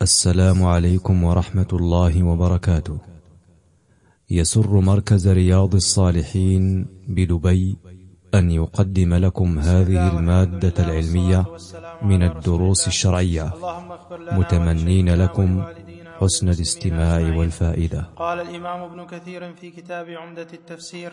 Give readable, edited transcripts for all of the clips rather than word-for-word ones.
السلام عليكم ورحمة الله وبركاته. يسر مركز رياض الصالحين بدبي أن يقدم لكم هذه المادة العلمية من الدروس الشرعية، متمنين لكم حسن الاستماع والفائدة. قال الإمام ابن كثير في كتاب عمدة التفسير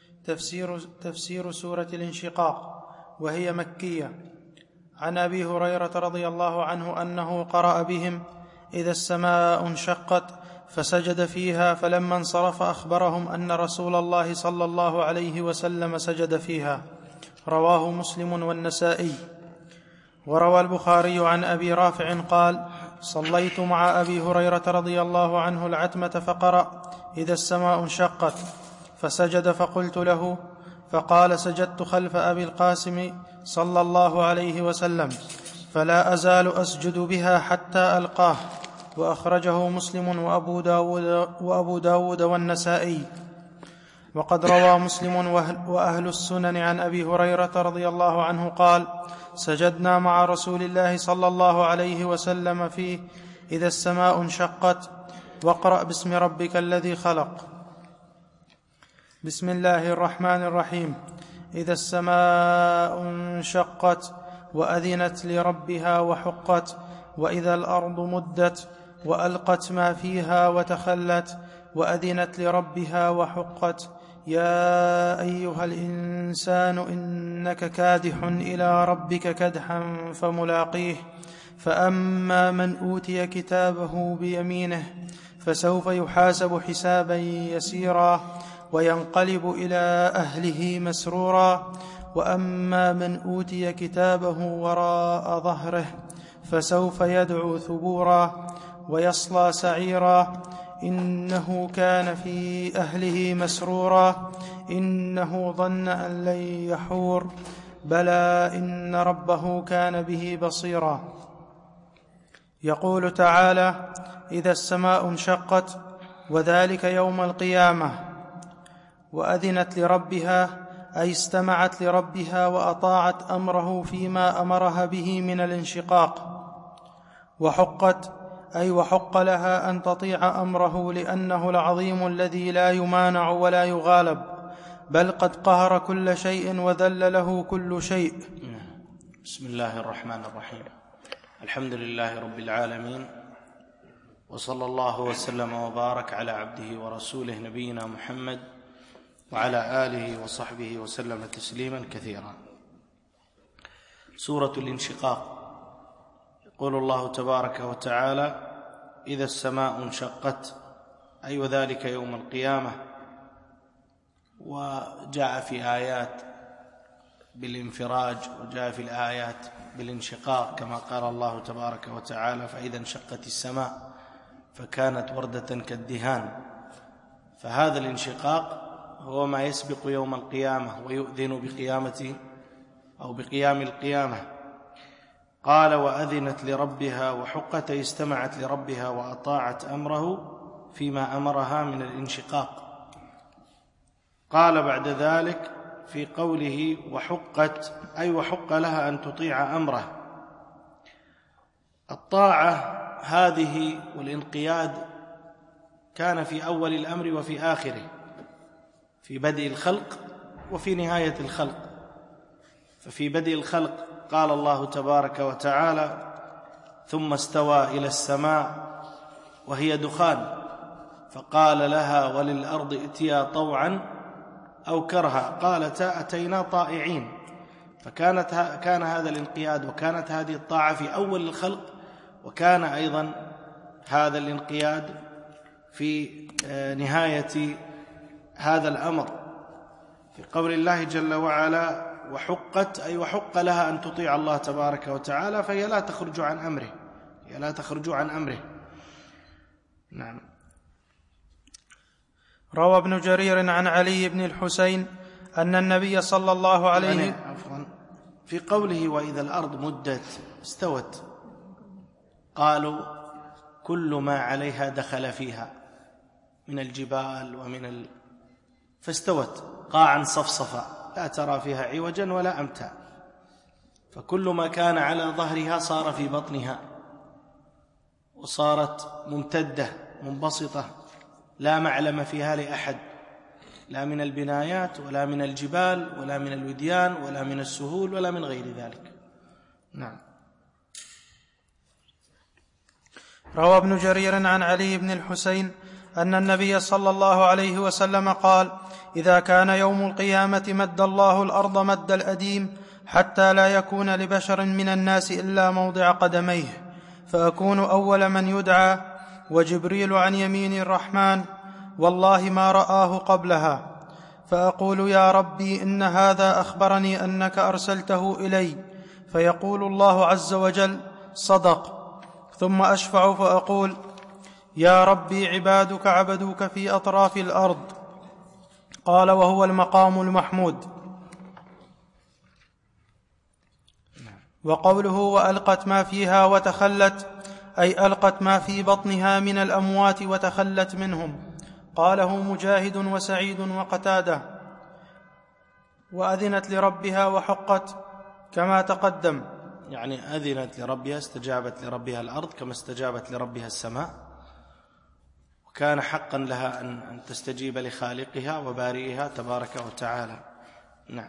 تفسير سورة الانشقاق، وهي مكية، عن أبي هريرة رضي الله عنه أنه قرأ بهم: إذا السماء انشقت، فسجد فيها، فلما انصرف أخبرهم أن رسول الله صلى الله عليه وسلم سجد فيها. رواه مسلم والنسائي. وروى البخاري عن أبي رافع قال: صليت مع أبي هريرة رضي الله عنه العتمة فقرأ: إذا السماء انشقت، فسجد فقلت له، فقال: سجدت خلف أبي القاسم صلى الله عليه وسلم، فلا أزال أسجد بها حتى ألقاه. وأخرجه مسلم وأبو داود والنسائي. وقد روى مسلم وأهل السنن عن أبي هريرة رضي الله عنه قال: سجدنا مع رسول الله صلى الله عليه وسلم فيه إذا السماء انشقت، واقرأ باسم ربك الذي خلق. بسم الله الرحمن الرحيم. إذا السماء انشقت وأذنت لربها وحقت، وإذا الأرض مدت وألقت ما فيها وتخلت، وأذنت لربها وحقت. يا أيها الإنسان إنك كادح إلى ربك كدحا فملاقيه، فأما من أوتي كتابه بيمينه فسوف يحاسب حسابا يسيرا، وينقلب إلى أهله مسرورا. وأما من أوتي كتابه وراء ظهره فسوف يدعو ثبورا، ويصلى سعيرا، إنه كان في أهله مسرورا، إنه ظن أن لن يحور، بلى إن ربه كان به بصيرا. يقول تعالى: إذا السماء انشقت، وذلك يوم القيامة. وأذنت لربها أي استمعت لربها وأطاعت أمره فيما أمرها به من الانشقاق. وحقت أي وحق لها أن تطيع أمره، لأنه العظيم الذي لا يمانع ولا يغالب، بل قد قهر كل شيء وذل له كل شيء. بسم الله الرحمن الرحيم. الحمد لله رب العالمين، وصلى الله وسلم وبارك على عبده ورسوله نبينا محمد وعلى آله وصحبه وسلم تسليما كثيرا. سورة الانشقاق. يقول الله تبارك وتعالى: إذا السماء انشقت، أي وذلك يوم القيامة. وجاء في آيات بالانفراج، وجاء في الآيات بالانشقاق، كما قال الله تبارك وتعالى: فإذا انشقت السماء فكانت وردة كالدهان. فهذا الانشقاق هو ما يسبق يوم القيامة ويؤذن بقيامته أو بقيام القيامة. قال: وأذنت لربها وحقت، استمعت لربها وأطاعت أمره فيما أمرها من الانشقاق. قال بعد ذلك في قوله وحقت، أي وحق لها أن تطيع أمره. الطاعة هذه والانقياد كان في أول الأمر وفي آخره، في بدء الخلق وفي نهاية الخلق. ففي بدء الخلق قال الله تبارك وتعالى: ثم استوى إلى السماء وهي دخان، فقال لها وللأرض ائتيا طوعا أو كرها، قالتا أتينا طائعين. كان هذا الانقياد وكانت هذه الطاعة في أول الخلق، وكان أيضا هذا الانقياد في نهاية هذا الأمر، في قول الله جل وعلا: وحقت، أي وحق لها أن تطيع الله تبارك وتعالى، فهي لا تخرج عن أمره. نعم. روى ابن جرير عن علي بن الحسين أن النبي صلى الله عليه في قوله: وإذا الأرض مدت استوت، قالوا كل ما عليها دخل فيها من الجبال فاستوت قاعا صفصفا لا ترى فيها عوجا ولا أمتا، فكل ما كان على ظهرها صار في بطنها، وصارت ممتدة منبسطة لا معلم فيها لأحد، لا من البنايات ولا من الجبال ولا من الوديان ولا من السهول ولا من غير ذلك. نعم. روى ابن جرير عن علي بن الحسين أن النبي صلى الله عليه وسلم قال: إذا كان يوم القيامة مد الله الأرض مد الأديم حتى لا يكون لبشر من الناس إلا موضع قدميه، فأكون أول من يدعى، وجبريل عن يمين الرحمن والله ما رآه قبلها، فأقول: يا ربي إن هذا أخبرني أنك أرسلته إلي، فيقول الله عز وجل: صدق. ثم أشفع فأقول: يا ربي عبادك عبدوك في أطراف الأرض. قال: وهو المقام المحمود. وقوله وألقت ما فيها وتخلت، أي ألقت ما في بطنها من الأموات وتخلت منهم. قاله مجاهد وسعيد وقتادة. وأذنت لربها وحقت كما تقدم، يعني أذنت لربها، استجابت لربها الأرض كما استجابت لربها السماء، وكان حقا لها أن تستجيب لخالقها وبارئها تبارك وتعالى. نعم.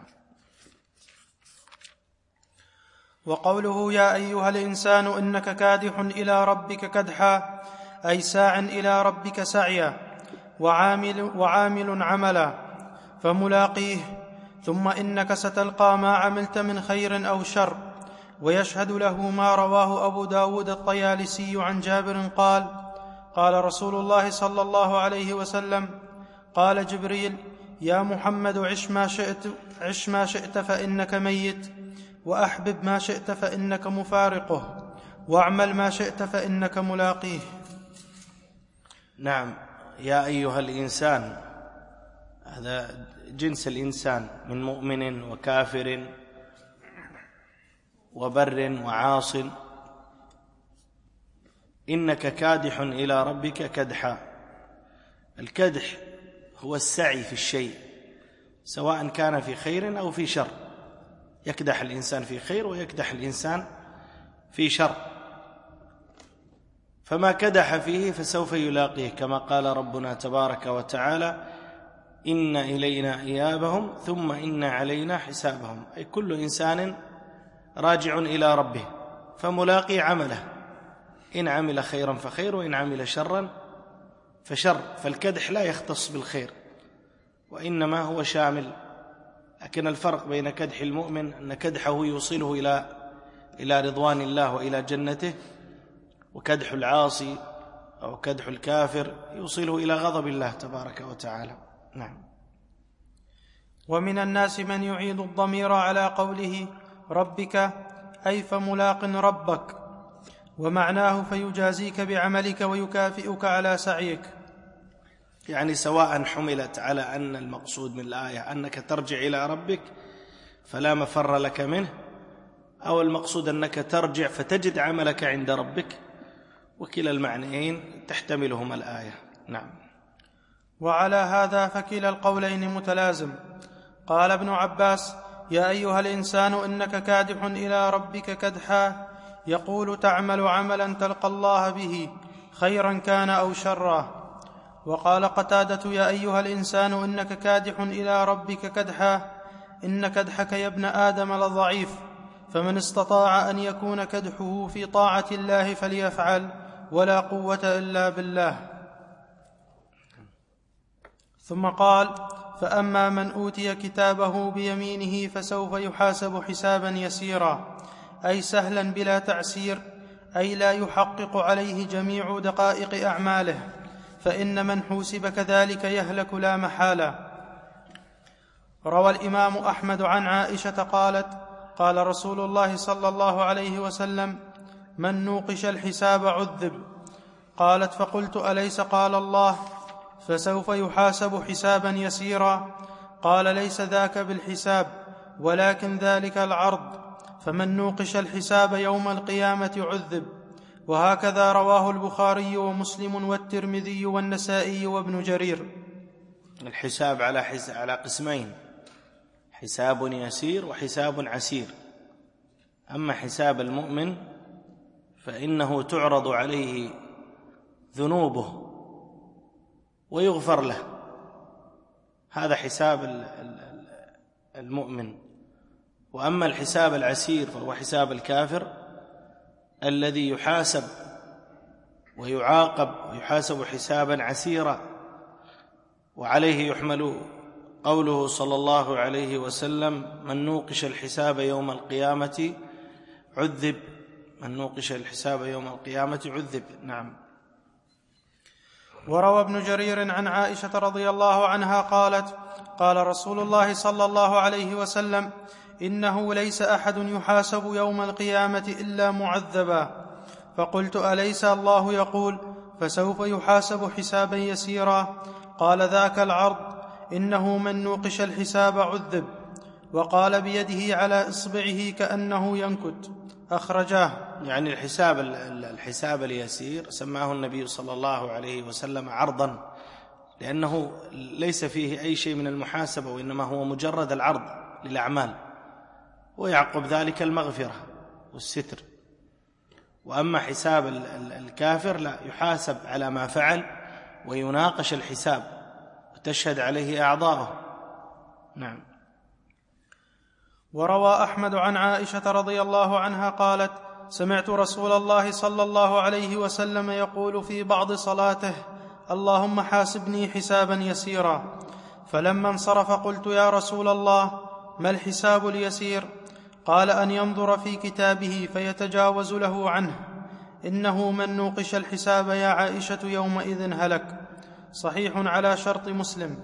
وقوله يا أيها الإنسان إنك كادح إلى ربك كدحا، أي ساع إلى ربك سعيا، وعامل عملا، فملاقيه، ثم إنك ستلقى ما عملت من خير أو شر. ويشهد له ما رواه أبو داود الطيالسي عن جابر قال: قال رسول الله صلى الله عليه وسلم: قال جبريل: يا محمد عش ما شئت فإنك ميت، وأحبب ما شئت فإنك مفارقه، واعمل ما شئت فإنك ملاقيه. نعم. يا أيها الإنسان، هذا جنس الإنسان من مؤمن وكافر وبر وعاص. إنك كادح إلى ربك كدحا. الكدح هو السعي في الشيء، سواء كان في خير أو في شر. يكدح الإنسان في خير ويكدح الإنسان في شر، فما كدح فيه فسوف يلاقيه، كما قال ربنا تبارك وتعالى: إن إلينا إيابهم ثم إن علينا حسابهم. أي كل إنسان راجع إلى ربه، فملاقي عمله، إن عمل خيرا فخير وإن عمل شرا فشر. فالكدح لا يختص بالخير وإنما هو شامل. لكن الفرق بين كدح المؤمن أن كدحه يوصله إلى رضوان الله وإلى جنته، وكدح العاصي أو كدح الكافر يوصله إلى غضب الله تبارك وتعالى. نعم. ومن الناس من يعيد الضمير على قوله ربك، أي فملاق ربك، ومعناه فيجازيك بعملك ويكافئك على سعيك. يعني سواء حملت على أن المقصود من الآية أنك ترجع إلى ربك فلا مفر لك منه، أو المقصود أنك ترجع فتجد عملك عند ربك، وكلا المعنيين تحتملهما الآية. نعم. وعلى هذا فكلا القولين متلازم. قال ابن عباس: يا أيها الإنسان إنك كادح إلى ربك كدحا، يقول تعمل عملا تلقى الله به، خيرا كان أو شرا. وقال قتادة: يا أيها الإنسان إنك كادح إلى ربك كدحا، إن كدحك يا ابن آدم لضعيف، فمن استطاع أن يكون كدحه في طاعة الله فليفعل، ولا قوة إلا بالله. ثم قال: فأما من أوتي كتابه بيمينه فسوف يحاسب حسابا يسيرا، أي سهلا بلا تعسير، أي لا يحقق عليه جميع دقائق أعماله، فإن من حوسب كذلك يهلك لا محالة. روى الإمام أحمد عن عائشة قالت: قال رسول الله صلى الله عليه وسلم: من نوقش الحساب عذب. قالت: فقلت: أليس قال الله فسوف يحاسب حسابا يسيرا؟ قال: ليس ذاك بالحساب، ولكن ذلك العرض، فمن نوقش الحساب يوم القيامة عذب. وهكذا رواه البخاري ومسلم والترمذي والنسائي وابن جرير. الحساب على قسمين: حساب يسير وحساب عسير. أما حساب المؤمن فإنه تعرض عليه ذنوبه ويغفر له. هذا حساب المؤمن. وأما الحساب العسير فهو حساب الكافر الذي يحاسب ويعاقب ويحاسب حسابا عسيرا. وعليه يحمل قوله صلى الله عليه وسلم: من نوقش الحساب يوم القيامة عذب. من نوقش الحساب يوم القيامة عذب. نعم. وروى ابن جرير عن عائشة رضي الله عنها قالت: قال رسول الله صلى الله عليه وسلم: إنه ليس أحد يحاسب يوم القيامة إلا معذبا. فقلت: أليس الله يقول: فسوف يحاسب حسابا يسيرا؟ قال: ذاك العرض، إنه من نوقش الحساب عذب. وقال بيده على إصبعه كأنه ينكت. أخرجاه. يعني الحساب اليسير سماه النبي صلى الله عليه وسلم عرضا، لأنه ليس فيه أي شيء من المحاسبة، وإنما هو مجرد العرض للأعمال، ويعقب ذلك المغفرة والستر. وأما حساب الكافر لا، يحاسب على ما فعل ويناقش الحساب وتشهد عليه أعضاؤه. نعم. وروى أحمد عن عائشة رضي الله عنها قالت: سمعت رسول الله صلى الله عليه وسلم يقول في بعض صلاته: اللهم حاسبني حسابا يسيرا. فلما انصرف قلت: يا رسول الله، ما الحساب اليسير؟ قال: أن ينظر في كتابه فيتجاوز له عنه. إنه من نوقش الحساب يا عائشة يومئذ هلك. صحيح على شرط مسلم.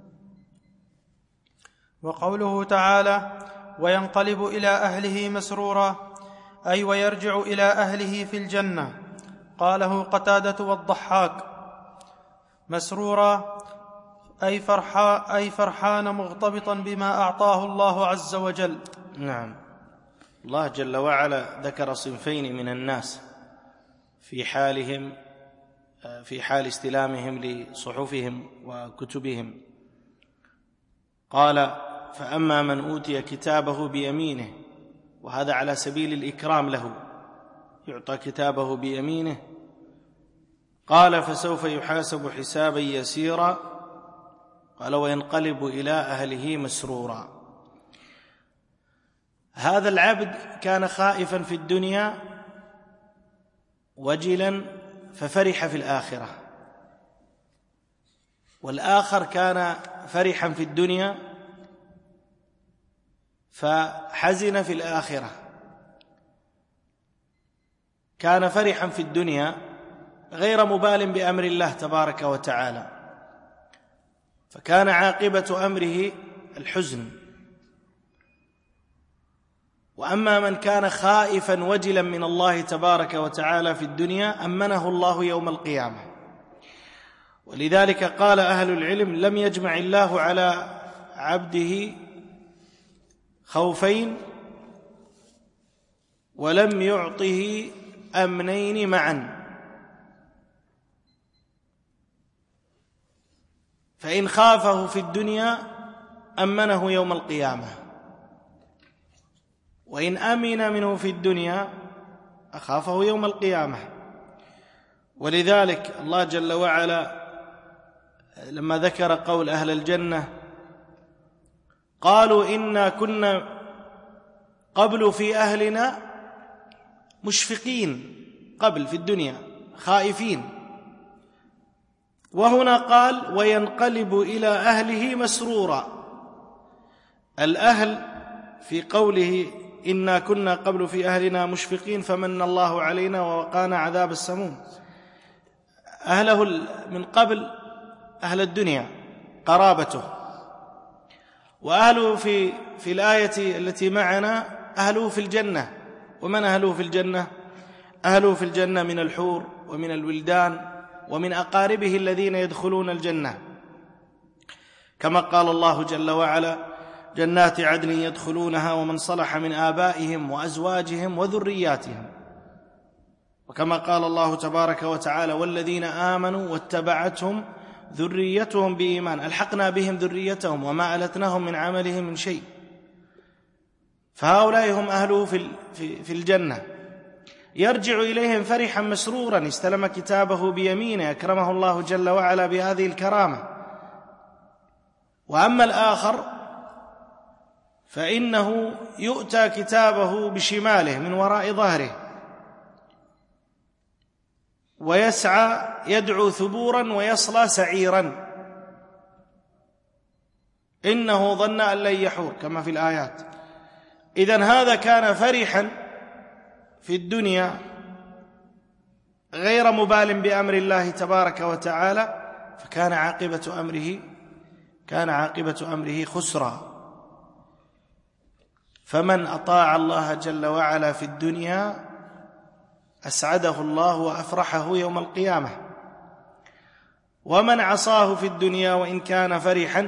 وقوله تعالى: وينقلب إلى أهله مسرورا، أي ويرجع إلى أهله في الجنة. قاله قتادة والضحاك. مسرورا أي فرحان مغتبطا بما أعطاه الله عز وجل. نعم. الله جل وعلا ذكر صنفين من الناس في حال استلامهم لصحفهم وكتبهم. قال: فأما من أوتي كتابه بيمينه، وهذا على سبيل الإكرام له، يعطى كتابه بيمينه. قال: فسوف يحاسب حسابا يسيرا. قال: وينقلب إلى أهله مسرورا. هذا العبد كان خائفا في الدنيا وجلا ففرح في الآخرة، والآخر كان فرحا في الدنيا فحزن في الآخرة. كان فرحا في الدنيا غير مبال بأمر الله تبارك وتعالى، فكان عاقبة أمره الحزن. وأما من كان خائفا وجلا من الله تبارك وتعالى في الدنيا أمنه الله يوم القيامة. ولذلك قال أهل العلم: لم يجمع الله على عبده خوفين ولم يعطه أمنين معا. فإن خافه في الدنيا أمنه يوم القيامة، وإن أمن منه في الدنيا أخافه يوم القيامة. ولذلك الله جل وعلا لما ذكر قول أهل الجنة قالوا: إنا كنا قبل في أهلنا مشفقين، قبل في الدنيا خائفين. وهنا قال: وينقلب إلى أهله مسرورا. الأهل في قوله إنا كنا قبل في أهلنا مشفقين فمن الله علينا ووقانا عذاب السموم. أهله من قبل أهل الدنيا قرابته، وأهله في الآية التي معنا أهله في الجنة. ومن أهله في الجنة؟ أهله في الجنة من الحور ومن الولدان ومن أقاربه الذين يدخلون الجنة، كما قال الله جل وعلا: جنات عدن يدخلونها ومن صلح من آبائهم وأزواجهم وذرياتهم. وكما قال الله تبارك وتعالى: والذين آمنوا واتبعتهم ذريتهم بإيمان ألحقنا بهم ذريتهم وما ألتناهم من عملهم من شيء. فهؤلاء هم أهله في الجنة. يرجع إليهم فرحا مسرورا، استلم كتابه بيمينه، أكرمه الله جل وعلا بهذه الكرامة. وأما الآخر فإنه يؤتى كتابه بشماله من وراء ظهره، ويسعى يدعو ثبورا ويصلى سعيرا، إنه ظن أن لن يحور، كما في الآيات. إذن هذا كان فرحا في الدنيا غير مبال بأمر الله تبارك وتعالى، فكان عاقبة أمره خسرا. فمن أطاع الله جل وعلا في الدنيا أسعده الله وأفرحه يوم القيامة، ومن عصاه في الدنيا وإن كان فرحا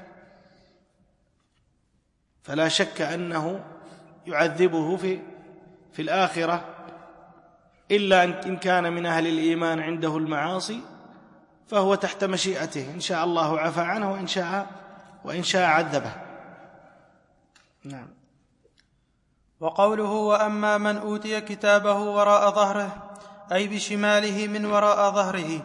فلا شك أنه يعذبه في الآخرة، إلا إن كان من أهل الإيمان عنده المعاصي فهو تحت مشيئته، إن شاء الله عفى عنه وإن شاء عذبه. نعم. وقوله وأما من أوتي كتابه وراء ظهره أي بشماله من وراء ظهره،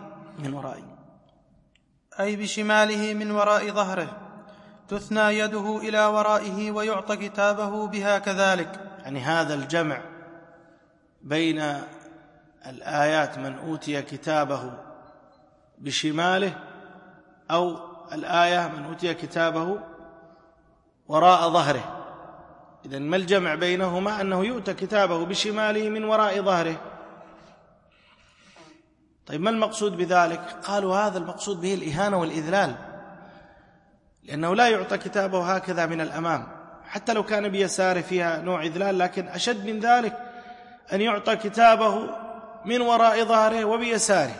أي بشماله من وراء ظهره، تثنى يده إلى ورائه ويعطى كتابه بها كذلك. يعني هذا الجمع بين الآيات من أوتي كتابه بشماله أو الآية من أوتي كتابه وراء ظهره. إذن ما الجمع بينهما؟ أنه يؤتى كتابه بشماله من وراء ظهره. طيب ما المقصود بذلك؟ قالوا هذا المقصود به الإهانة والإذلال، لأنه لا يعطى كتابه هكذا من الأمام، حتى لو كان بيساره فيها نوع إذلال، لكن أشد من ذلك أن يعطى كتابه من وراء ظهره وبيساره،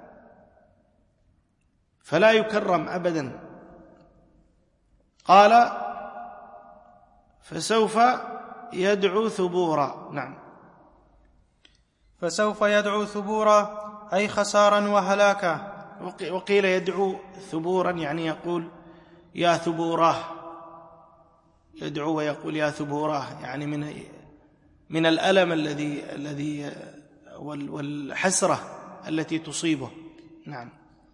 فلا يكرم أبدا. قال فسوف يدعو ثبورا. نعم. فسوف يدعو ثبورا أي خسارا وهلاكا. وقيل يدعو ثبورا يعني يقول يا ثبوراه، يدعو ويقول يا ثبوراه، يعني من الألم الذي والحسرة التي تصيبه. نعم.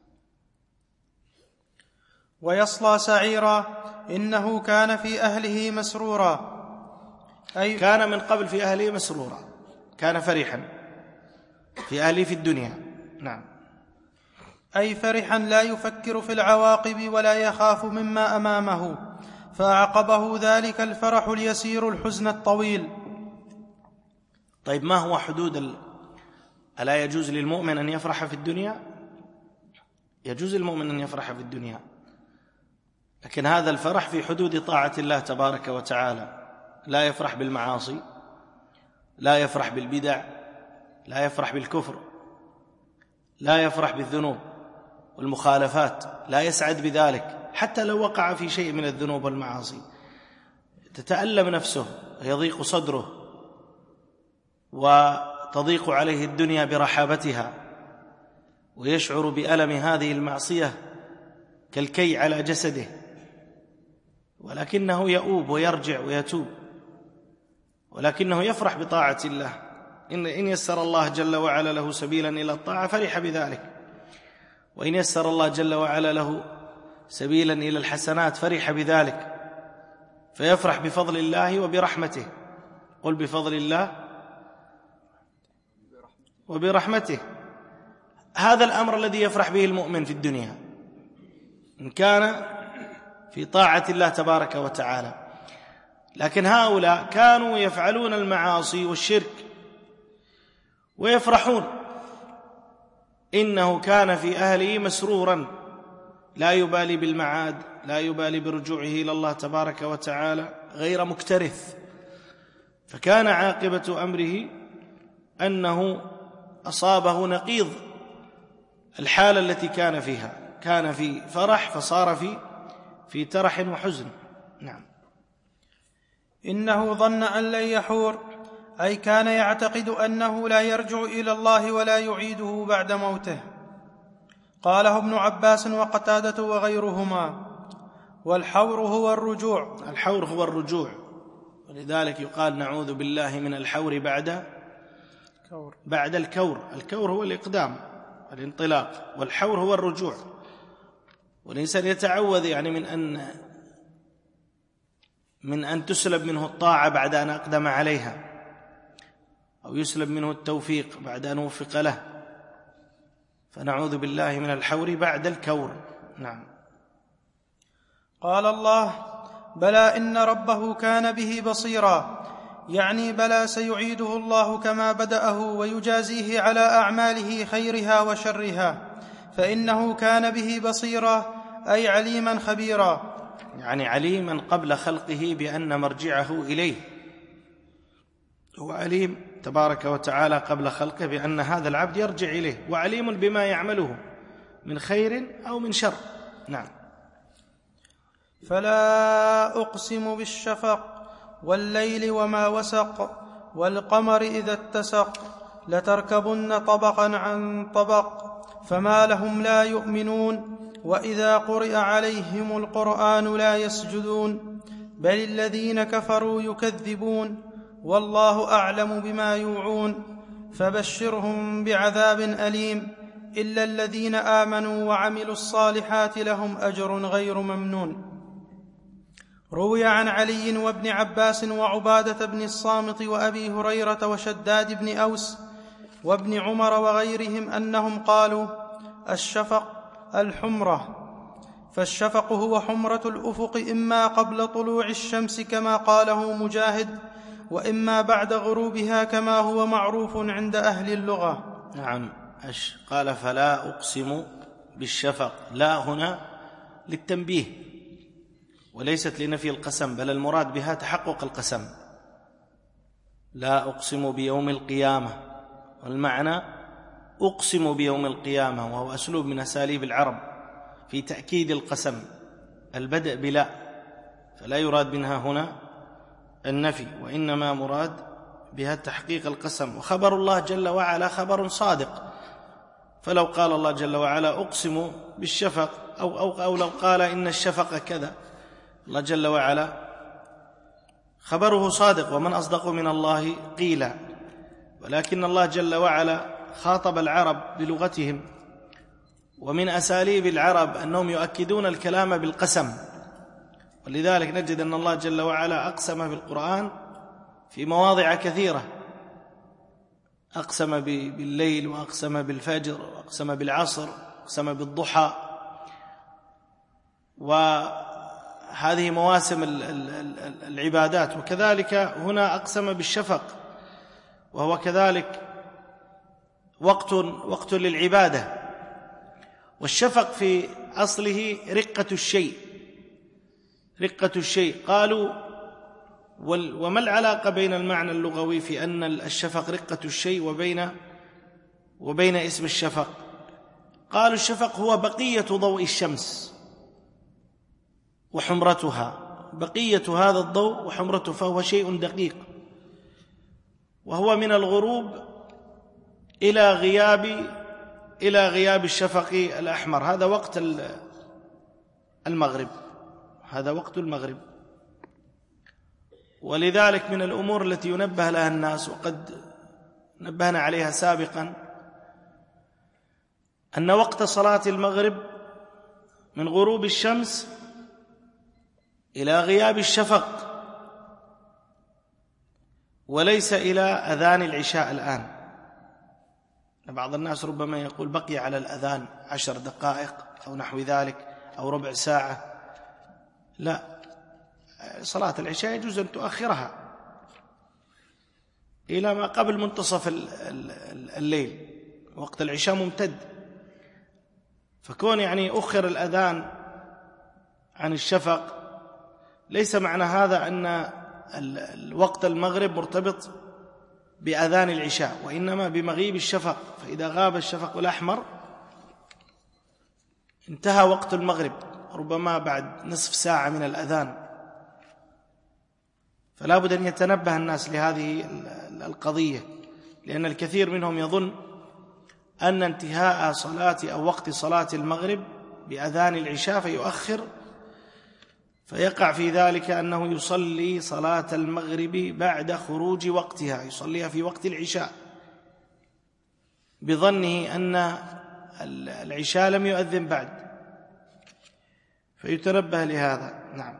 ويصلى سعيرا إنه كان في أهله مسرورا، أي كان من قبل في أهله مسرورا، كان فرحا في أهله في الدنيا. نعم. أي فرحا لا يفكر في العواقب ولا يخاف مما أمامه، فأعقبه ذلك الفرح اليسير الحزن الطويل. طيب ما هو حدود ألا يجوز للمؤمن أن يفرح في الدنيا؟ يجوز للمؤمن أن يفرح في الدنيا، لكن هذا الفرح في حدود طاعة الله تبارك وتعالى. لا يفرح بالمعاصي، لا يفرح بالبدع، لا يفرح بالكفر، لا يفرح بالذنوب والمخالفات، لا يسعد بذلك، حتى لو وقع في شيء من الذنوب والمعاصي تتألم نفسه ويضيق صدره وتضيق عليه الدنيا برحابتها، ويشعر بألم هذه المعصية كالكي على جسده، ولكنه يؤوب ويرجع ويتوب، ولكنه يفرح بطاعة الله. إن يسر الله جل وعلا له سبيلا إلى الطاعة فرح بذلك، وإن يسر الله جل وعلا له سبيلا إلى الحسنات فرح بذلك، فيفرح بفضل الله وبرحمته. قل بفضل الله وبرحمته. هذا الأمر الذي يفرح به المؤمن في الدنيا إن كان في طاعة الله تبارك وتعالى. لكن هؤلاء كانوا يفعلون المعاصي والشرك ويفرحون. إنه كان في أهله مسرورا، لا يبالي بالمعاد، لا يبالي برجوعه إلى الله تبارك وتعالى، غير مكترث. فكان عاقبة أمره أنه أصابه نقيض الحالة التي كان فيها، كان في فرح فصار في ترح وحزن. نعم. إنه ظن أن لن يحور، أي كان يعتقد أنه لا يرجع إلى الله ولا يعيده بعد موته. قاله ابن عباس وقتادة وغيرهما. والحور هو الرجوع. الحور هو الرجوع، ولذلك يقال نعوذ بالله من الحور بعد بعد الكور. الكور هو الإقدام، الانطلاق، والحور هو الرجوع. والإنسان يتعوذ يعني من أن تسلب منه الطاعة بعد أن أقدم عليها، أو يسلب منه التوفيق بعد أن وفق له، فنعوذ بالله من الحور بعد الكور. نعم. قال الله: بلى إن ربه كان به بصيرا، يعني بلى سيعيده الله كما بدأه ويجازيه على أعماله خيرها وشرها، فإنه كان به بصيرا أي عليما خبيرا، يعني عليما قبل خلقه بأن مرجعه إليه. هو عليم تبارك وتعالى قبل خلقه بأن هذا العبد يرجع إليه، وعليم بما يعمله من خير أو من شر. نعم. فلا أقسم بالشفق والليل وما وسق والقمر إذا اتسق لتركبن طبقا عن طبق فما لهم لا يؤمنون وإذا قرئ عليهم القرآن لا يسجدون بل الذين كفروا يكذبون والله أعلم بما يوعون فبشرهم بعذاب أليم إلا الذين آمنوا وعملوا الصالحات لهم أجر غير ممنون. روي عن علي وابن عباس وعبادة بن الصامت وأبي هريرة وشداد بن أوس وابن عمر وغيرهم أنهم قالوا: الشفق الحمرة، فالشفق هو حمرة الأفق إما قبل طلوع الشمس كما قاله مجاهد، وإما بعد غروبها كما هو معروف عند أهل اللغة. نعم. قال: فلا أقسم بالشفق، لا هنا للتنبيه وليست لنفي القسم، بل المراد بها تحقق القسم. لا أقسم بيوم القيامة، والمعنى أقسم بيوم القيامة، وهو أسلوب من أساليب العرب في تأكيد القسم، البدء بلا، فلا يراد منها هنا النفي، وإنما مراد بها تحقيق القسم. وخبر الله جل وعلا خبر صادق، فلو قال الله جل وعلا أقسم بالشفق أو لو قال إن الشفق كذا، الله جل وعلا خبره صادق، ومن أصدق من الله قيلا. ولكن الله جل وعلا خاطب العرب بلغتهم، ومن أساليب العرب أنهم يؤكدون الكلام بالقسم، ولذلك نجد أن الله جل وعلا أقسم بالقرآن في مواضع كثيرة، أقسم بالليل، وأقسم بالفجر، وأقسم بالعصر، وأقسم بالضحى، وهذه مواسم العبادات. وكذلك هنا أقسم بالشفق، وهو كذلك وقت للعبادة. والشفق في أصله رقة الشيء. قالوا: وما العلاقة بين المعنى اللغوي في أن الشفق رقة الشيء وبين اسم الشفق؟ قالوا: الشفق هو بقية ضوء الشمس وحمرتها، بقية هذا الضوء وحمرته، فهو شيء دقيق، وهو من الغروب إلى غياب الشفق الأحمر. هذا وقت المغرب. ولذلك من الأمور التي ينبه لها الناس، وقد نبهنا عليها سابقا، أن وقت صلاة المغرب من غروب الشمس إلى غياب الشفق، وليس إلى أذان العشاء الآن. بعض الناس ربما يقول بقي على الأذان 10 دقائق أو نحو ذلك أو ربع ساعة. لا، صلاة العشاء يجوز أن تؤخرها إلى ما قبل منتصف الليل، وقت العشاء ممتد، فكون يعني أخر الأذان عن الشفق ليس معنى هذا أن وقت المغرب مرتبط بأذان العشاء، وإنما بمغيب الشفق. فإذا غاب الشفق الأحمر انتهى وقت المغرب، ربما بعد نصف ساعة من الأذان. فلا بد أن يتنبه الناس لهذه القضية، لأن الكثير منهم يظن أن انتهاء صلاة أو وقت صلاة المغرب بأذان العشاء فيؤخر، فيقع في ذلك أنه يصلي صلاة المغرب بعد خروج وقتها، يصليها في وقت العشاء، بظنه أن العشاء لم يؤذن بعد، فيتنبه لهذا. نعم.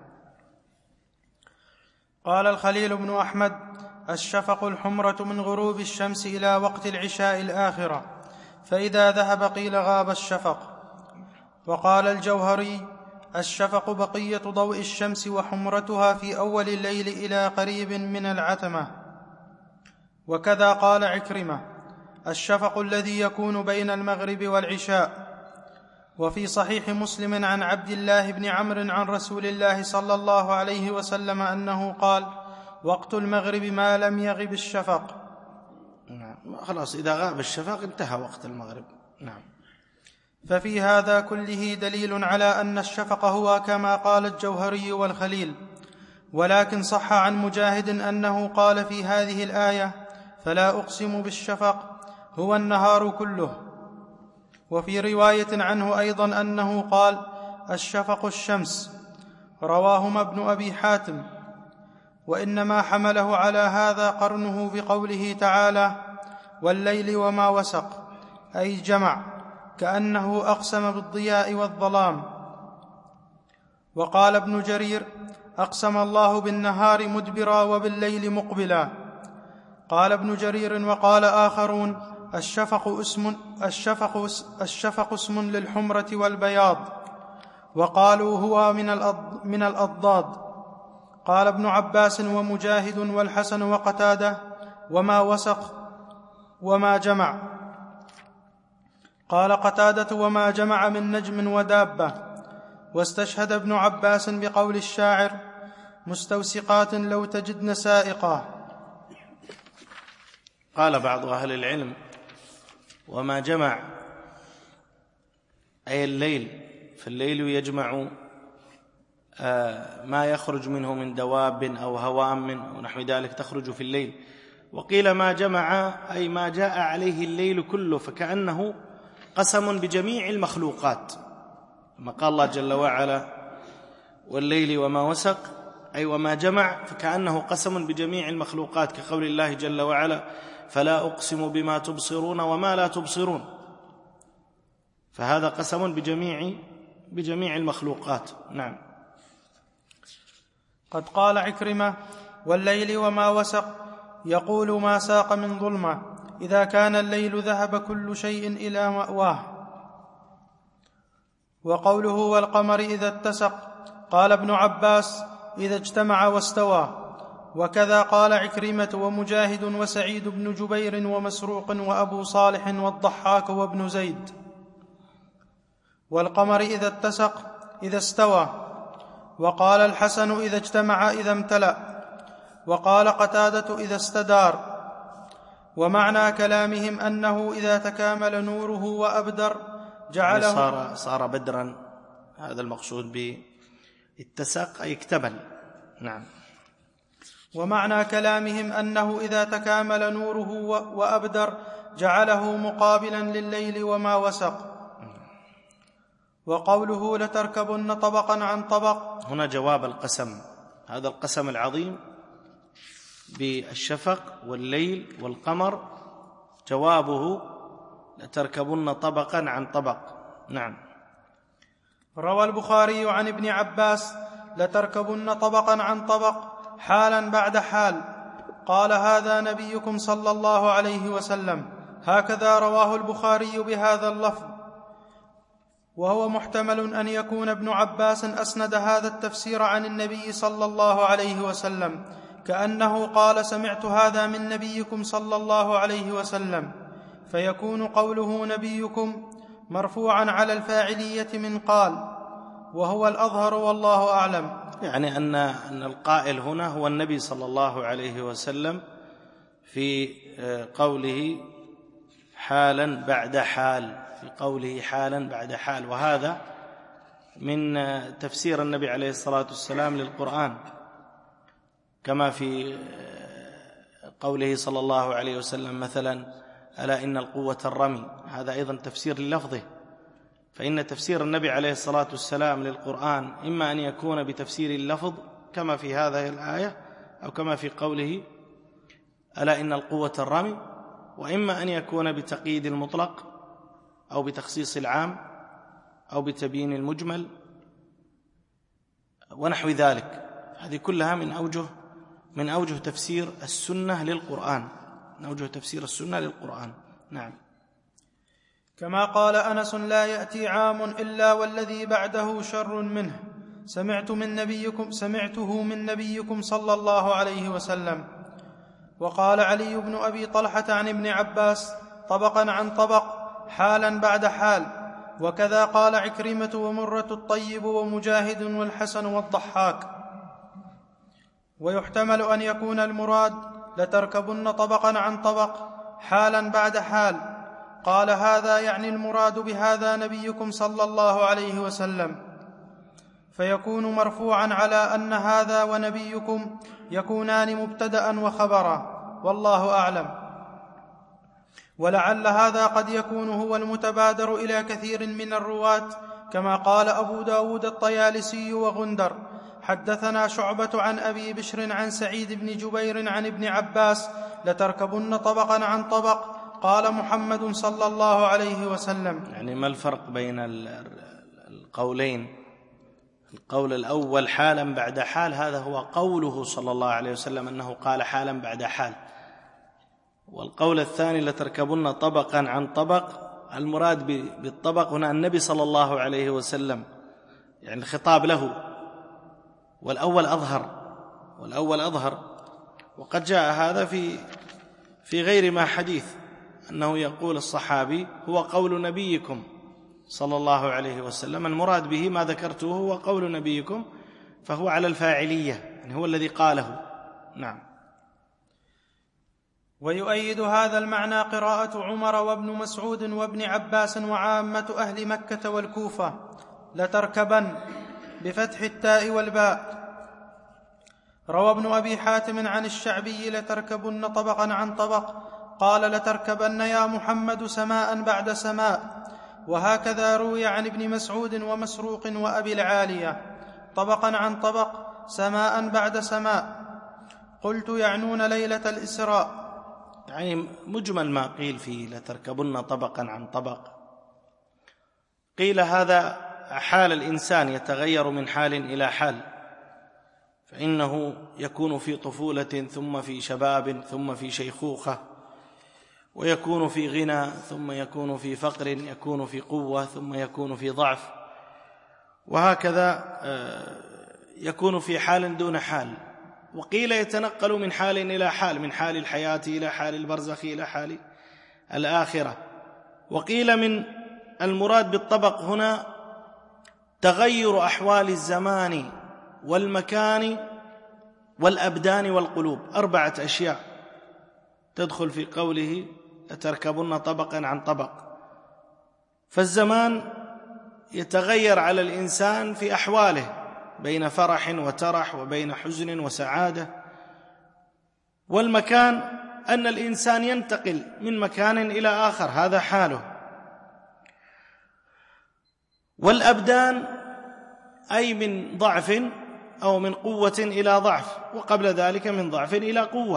قال الخليل بن أحمد: الشفق الحمرة من غروب الشمس إلى وقت العشاء الآخرة، فإذا ذهب قيل غاب الشفق. وقال الجوهري: الشفق بقية ضوء الشمس وحمرتها في أول الليل إلى قريب من العتمة. وكذا قال عكرمة: الشفق الذي يكون بين المغرب والعشاء. وفي صحيح مسلم عن عبد الله بن عمرو عن رسول الله صلى الله عليه وسلم أنه قال: وقت المغرب ما لم يغب الشفق. خلاص، إذا غاب الشفق انتهى وقت المغرب. نعم. ففي هذا كله دليل على أن الشفق هو كما قال الجوهري والخليل. ولكن صح عن مجاهد أنه قال في هذه الآية: فلا أقسم بالشفق، هو النهار كله. وفي رواية عنه أيضا أنه قال: الشفق الشمس. رواهما ابن أبي حاتم. وإنما حمله على هذا قرنه بقوله تعالى: والليل وما وسق، أي جمع، كأنه أقسم بالضياء والظلام. وقال ابن جرير: أقسم الله بالنهار مدبرا وبالليل مقبلا. قال ابن جرير وقال آخرون: الشفق اسم للحمرة والبياض، وقالوا هو من الأضداد. قال ابن عباس ومجاهد والحسن وقتادة: وما وسق وما جمع. قال قتادة: وما جمع من نجم ودابة. واستشهد ابن عباس بقول الشاعر: مستوسقات لو تجدن سائقا. قال بعض أهل العلم: وما جمع أي الليل، فالليل يجمع ما يخرج منه من دواب أو هوام أو نحو ذلك تخرج في الليل. وقيل ما جمع أي ما جاء عليه الليل كله، فكأنه قسم بجميع المخلوقات، كما قال الله جل وعلا: والليل وما وسق، أي وما جمع، فكأنه قسم بجميع المخلوقات، كقول الله جل وعلا: فلا أقسم بما تبصرون وما لا تبصرون. فهذا قسم بجميع المخلوقات. نعم. قد قال عكرمة: والليل وما وسق، يقول ما ساق من ظلمة، إذا كان الليل ذهب كل شيء إلى مأواه. وقوله والقمر إذا اتسق، قال ابن عباس: إذا اجتمع واستوى. وكذا قال عكرمة ومجاهد وسعيد بن جبير ومسروق وأبو صالح والضحاك وابن زيد. والقمر إذا اتسق إذا استوى. وقال الحسن: إذا اجتمع إذا امتلأ. وقال قتادة: إذا استدار. ومعنى كلامهم أنه إذا تكامل نوره وأبدر جعله، يعني صار بدرا. هذا المقصود باتسق أي اكتمل. نعم. ومعنى كلامهم أنه إذا تكامل نوره وأبدر جعله مقابلا لليل وما وسق. وقوله لتركبن طبقا عن طبق، هنا جواب القسم، هذا القسم العظيم بالشفق والليل والقمر، جوابه لتركبن طبقا عن طبق. نعم. روى البخاري عن ابن عباس: لتركبن طبقا عن طبق حالا بعد حال. قال: هذا نبيكم صلى الله عليه وسلم. هكذا رواه البخاري بهذا اللفظ. وهو محتمل أن يكون ابن عباس أسند هذا التفسير عن النبي صلى الله عليه وسلم، كأنه قال: سمعت هذا من نبيكم صلى الله عليه وسلم، فيكون قوله نبيكم مرفوعا على الفاعلية من قال، وهو الأظهر والله أعلم. يعني أن القائل هنا هو النبي صلى الله عليه وسلم في قوله حالا بعد حال، في قوله حالا بعد حال. وهذا من تفسير النبي عليه الصلاة والسلام للقرآن، كما في قوله صلى الله عليه وسلم مثلا: ألا إن القوة الرمي. هذا أيضا تفسير للفظه. فإن تفسير النبي عليه الصلاة والسلام للقرآن إما أن يكون بتفسير اللفظ كما في هذه الآية، أو كما في قوله: ألا إن القوة الرمي، وإما أن يكون بتقييد المطلق أو بتخصيص العام أو بتبيين المجمل ونحو ذلك. هذه كلها من أوجه تفسير السنة للقرآن، من أوجه تفسير السنة للقرآن. نعم. كما قال أنس: لا يأتي عام إلا والذي بعده شر منه، سمعته من نبيكم صلى الله عليه وسلم. وقال علي بن أبي طلحة عن ابن عباس: طبقا عن طبق، حالا بعد حال. وكذا قال عكرمة ومرة الطيب ومجاهد والحسن والضحاك. ويحتمل أن يكون المراد لتركبن طبقا عن طبق، حالا بعد حال. قال: هذا يعني المراد بهذا نبيكم صلى الله عليه وسلم، فيكون مرفوعا على أن هذا ونبيكم يكونان مبتدأ وخبرا، والله أعلم. ولعل هذا قد يكون هو المتبادر إلى كثير من الرواة، كما قال أبو داود الطيالسي وغندر: حدثنا شعبة عن أبي بشر عن سعيد بن جبير عن ابن عباس: لتركبن طبقا عن طبق. قال محمد صلى الله عليه وسلم. يعني ما الفرق بين القولين؟ القول الأول حالا بعد حال، هذا هو قوله صلى الله عليه وسلم أنه قال حالا بعد حال. والقول الثاني لتركبن طبقا عن طبق، المراد بالطبق هنا النبي صلى الله عليه وسلم، يعني الخطاب له. والأول أظهر، وقد جاء هذا في غير ما حديث، أنه يقول الصحابي: هو قول نبيكم صلى الله عليه وسلم، المراد به ما ذكرته هو قول نبيكم، فهو على الفاعلية، يعني هو الذي قاله. نعم. ويؤيد هذا المعنى قراءة عمر وابن مسعود وابن عباس وعامة أهل مكة والكوفة: لتركبن بفتح التاء والباء. روى ابن أبي حاتم عن الشعبي: لتركبن طبقا عن طبق. قال: لتركبن يا محمد سماء بعد سماء. وهكذا روي عن ابن مسعود ومسروق وأبي العالية: طبقا عن طبق، سماء بعد سماء. قلت: يعنون ليلة الإسراء. يعني مجمل ما قيل فيه لتركبن طبقا عن طبق، قيل هذا حال الإنسان يتغير من حال إلى حال، فإنه يكون في طفولة ثم في شباب ثم في شيخوخة، ويكون في غنى ثم يكون في فقر، يكون في قوة ثم يكون في ضعف، وهكذا يكون في حال دون حال. وقيل يتنقل من حال إلى حال، من حال الحياة إلى حال البرزخ إلى حال الآخرة. وقيل من المراد بالطبق هنا تغير أحوال الزمان والمكان والأبدان والقلوب، 4 أشياء تدخل في قوله لتركبن طبقا عن طبق. فالزمان يتغير على الإنسان في أحواله، بين فرح وترح وبين حزن وسعادة. والمكان أن الإنسان ينتقل من مكان إلى آخر، هذا حاله. والأبدان أي من ضعف أو من قوة إلى ضعف، وقبل ذلك من ضعف إلى قوة.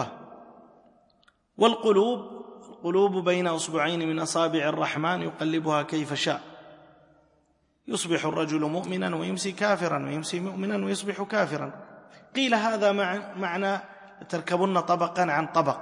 والقلوب بين أصبعين من أصابع الرحمن يقلبها كيف شاء، يصبح الرجل مؤمنا ويمسي كافرا ويمسي مؤمنا ويصبح كافرا. قيل هذا معنى تركبن طبقا عن طبق.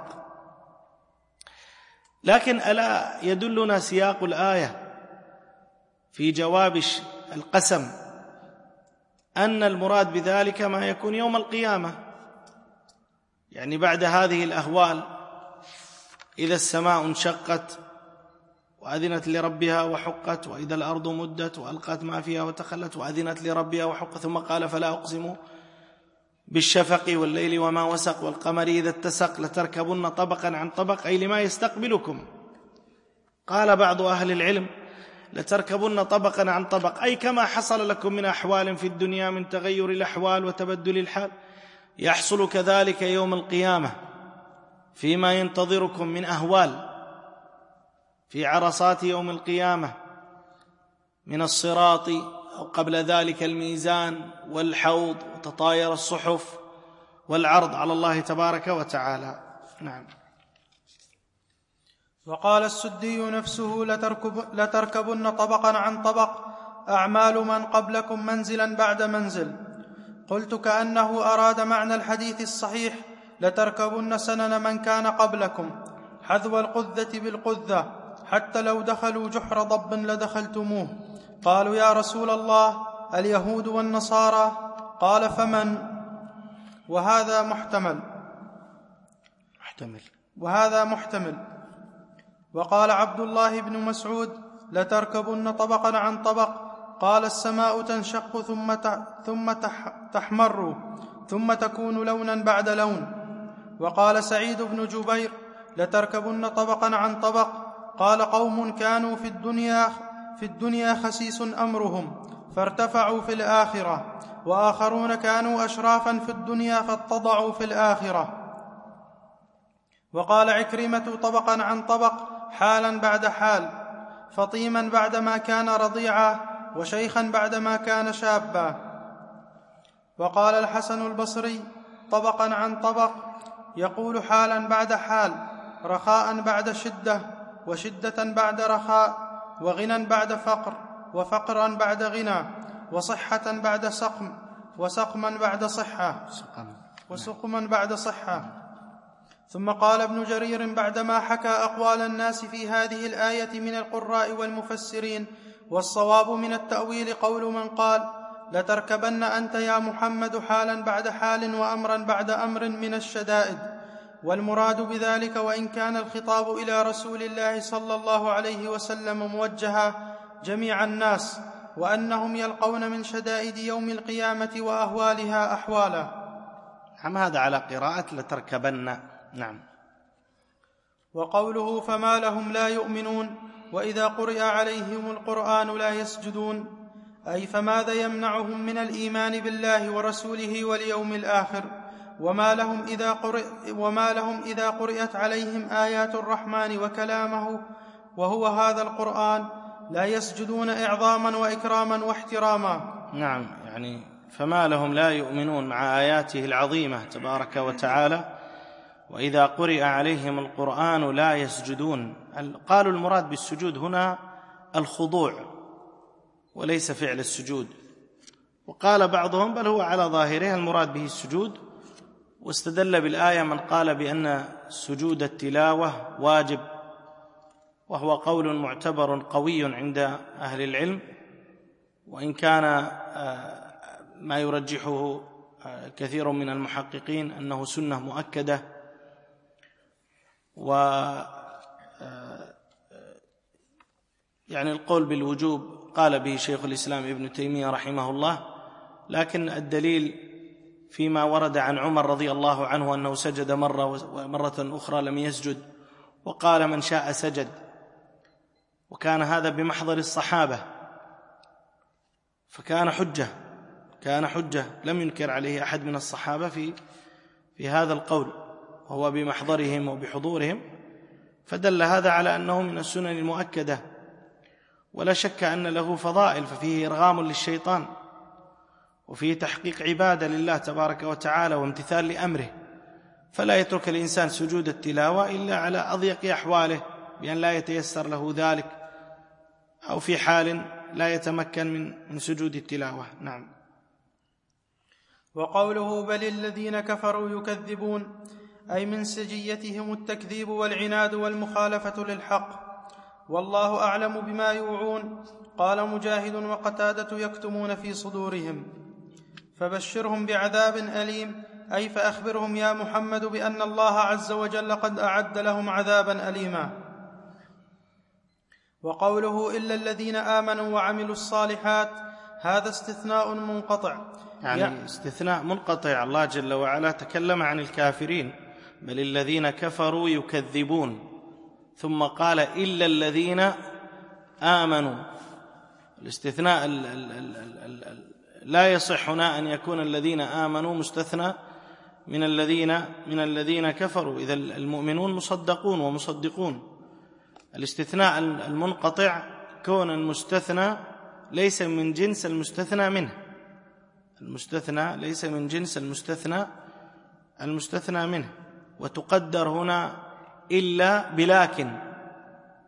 لكن ألا يدلنا سياق الآية في جواب القسم أن المراد بذلك ما يكون يوم القيامة، يعني بعد هذه الأهوال، إذا السماء انشقت وأذنت لربها وحقت، وإذا الأرض مدت وألقت ما فيها وتخلت وأذنت لربها وحقت، ثم قال فلا أقسم بالشفق والليل وما وسق والقمر إذا اتسق لتركبن طبقا عن طبق، أي لما يستقبلكم. قال بعض أهل العلم لتركبن طبقا عن طبق، أي كما حصل لكم من أحوال في الدنيا من تغير الأحوال وتبدل الحال، يحصل كذلك يوم القيامة فيما ينتظركم من أهوال في عرصات يوم القيامة، من الصراط أو قبل ذلك الميزان والحوض وتطاير الصحف والعرض على الله تبارك وتعالى. نعم. وقال السدي نفسه لتركبن طبقا عن طبق أعمال من قبلكم منزلا بعد منزل. قلت كأنه أراد معنى الحديث الصحيح لتركبن سنن من كان قبلكم حذو القذة بالقذة حتى لو دخلوا جحر ضب لدخلتموه. قالوا يا رسول الله اليهود والنصارى؟ قال فمن؟ وهذا محتمل. وقال عبد الله بن مسعود لتركبن طبقا عن طبق. قال السماء تنشق ثم تحمر ثم تكون لونا بعد لون. وقال سعيد بن جبير لتركبن طبقا عن طبق. قال قوم كانوا في الدنيا خسيس أمرهم فارتفعوا في الآخرة، وآخرون كانوا أشرافا في الدنيا فاتضعوا في الآخرة. وقال عكرمة طبقا عن طبق حالا بعد حال، فطيما بعدما كان رضيعا، وشيخا بعدما كان شابا. وقال الحسن البصري طبقا عن طبق، يقول حالا بعد حال، رخاء بعد شدة، وشدة بعد رخاء، وغنى بعد فقر، وفقرا بعد غنى، وصحة بعد سقم، وسقما بعد صحة، وسقما بعد صحة. ثم قال ابن جرير بعدما حكى أقوال الناس في هذه الآية من القراء والمفسرين: والصواب من التأويل قول من قال: لتركبن أنت يا محمد حالا بعد حال وأمرا بعد أمر من الشدائد. والمراد بذلك وإن كان الخطاب إلى رسول الله صلى الله عليه وسلم موجها جميع الناس، وأنهم يلقون من شدائد يوم القيامة وأهوالها أحوالا. نعم، هذا على قراءة لتركبن. نعم. وقوله فما لهم لا يؤمنون وإذا قرئ عليهم القرآن لا يسجدون، أي فماذا يمنعهم من الإيمان بالله ورسوله واليوم الآخر؟ وما لهم إذا قرئت عليهم آيات الرحمن وكلامه وهو هذا القرآن لا يسجدون إعظاما وإكراما واحتراما. نعم، يعني فما لهم لا يؤمنون مع آياته العظيمة تبارك وتعالى، وإذا قرئ عليهم القرآن لا يسجدون. قالوا المراد بالسجود هنا الخضوع وليس فعل السجود، وقال بعضهم بل هو على ظاهره المراد به السجود، واستدل بالآية من قال بأن سجود التلاوة واجب، وهو قول معتبر قوي عند أهل العلم، وإن كان ما يرجحه كثير من المحققين أنه سنة مؤكدة. يعني القول بالوجوب قال به شيخ الإسلام ابن تيمية رحمه الله، لكن الدليل فيما ورد عن عمر رضي الله عنه أنه سجد مرة ومرة أخرى لم يسجد، وقال من شاء سجد، وكان هذا بمحضر الصحابة، فكان حجة لم ينكر عليه أحد من الصحابة في هذا القول، وهو بمحضرهم وبحضورهم، فدل هذا على أنه من السنن المؤكدة، ولا شك أن له فضائل، ففيه إرغام للشيطان، وفيه تحقيق عبادة لله تبارك وتعالى وامتثال لأمره، فلا يترك الإنسان سجود التلاوة إلا على أضيق أحواله، بأن لا يتيسر له ذلك، أو في حال لا يتمكن من سجود التلاوة. نعم. وقوله بل الذين كفروا يكذبون، أي من سجيتهم التكذيب والعناد والمخالفة للحق، والله أعلم بما يوعون. قال مجاهد وقتادة يكتمون في صدورهم، فبشرهم بعذاب أليم، أي فأخبرهم يا محمد بأن الله عز وجل قد أعد لهم عذابا أليما. وقوله إلا الذين آمنوا وعملوا الصالحات، هذا استثناء منقطع، يعني استثناء منقطع. الله جل وعلا تكلم عن الكافرين بل الذين كفروا يكذبون، ثم قال إلا الذين آمنوا. الاستثناء لا يصح هنا أن يكون الذين آمنوا مستثنى من الذين كفروا، إذا المؤمنون مصدقون ومصدقون. الاستثناء المنقطع كون المستثنى ليس من جنس المستثنى منه، المستثنى ليس من جنس المستثنى منه، وتقدر هنا إلا بلكن،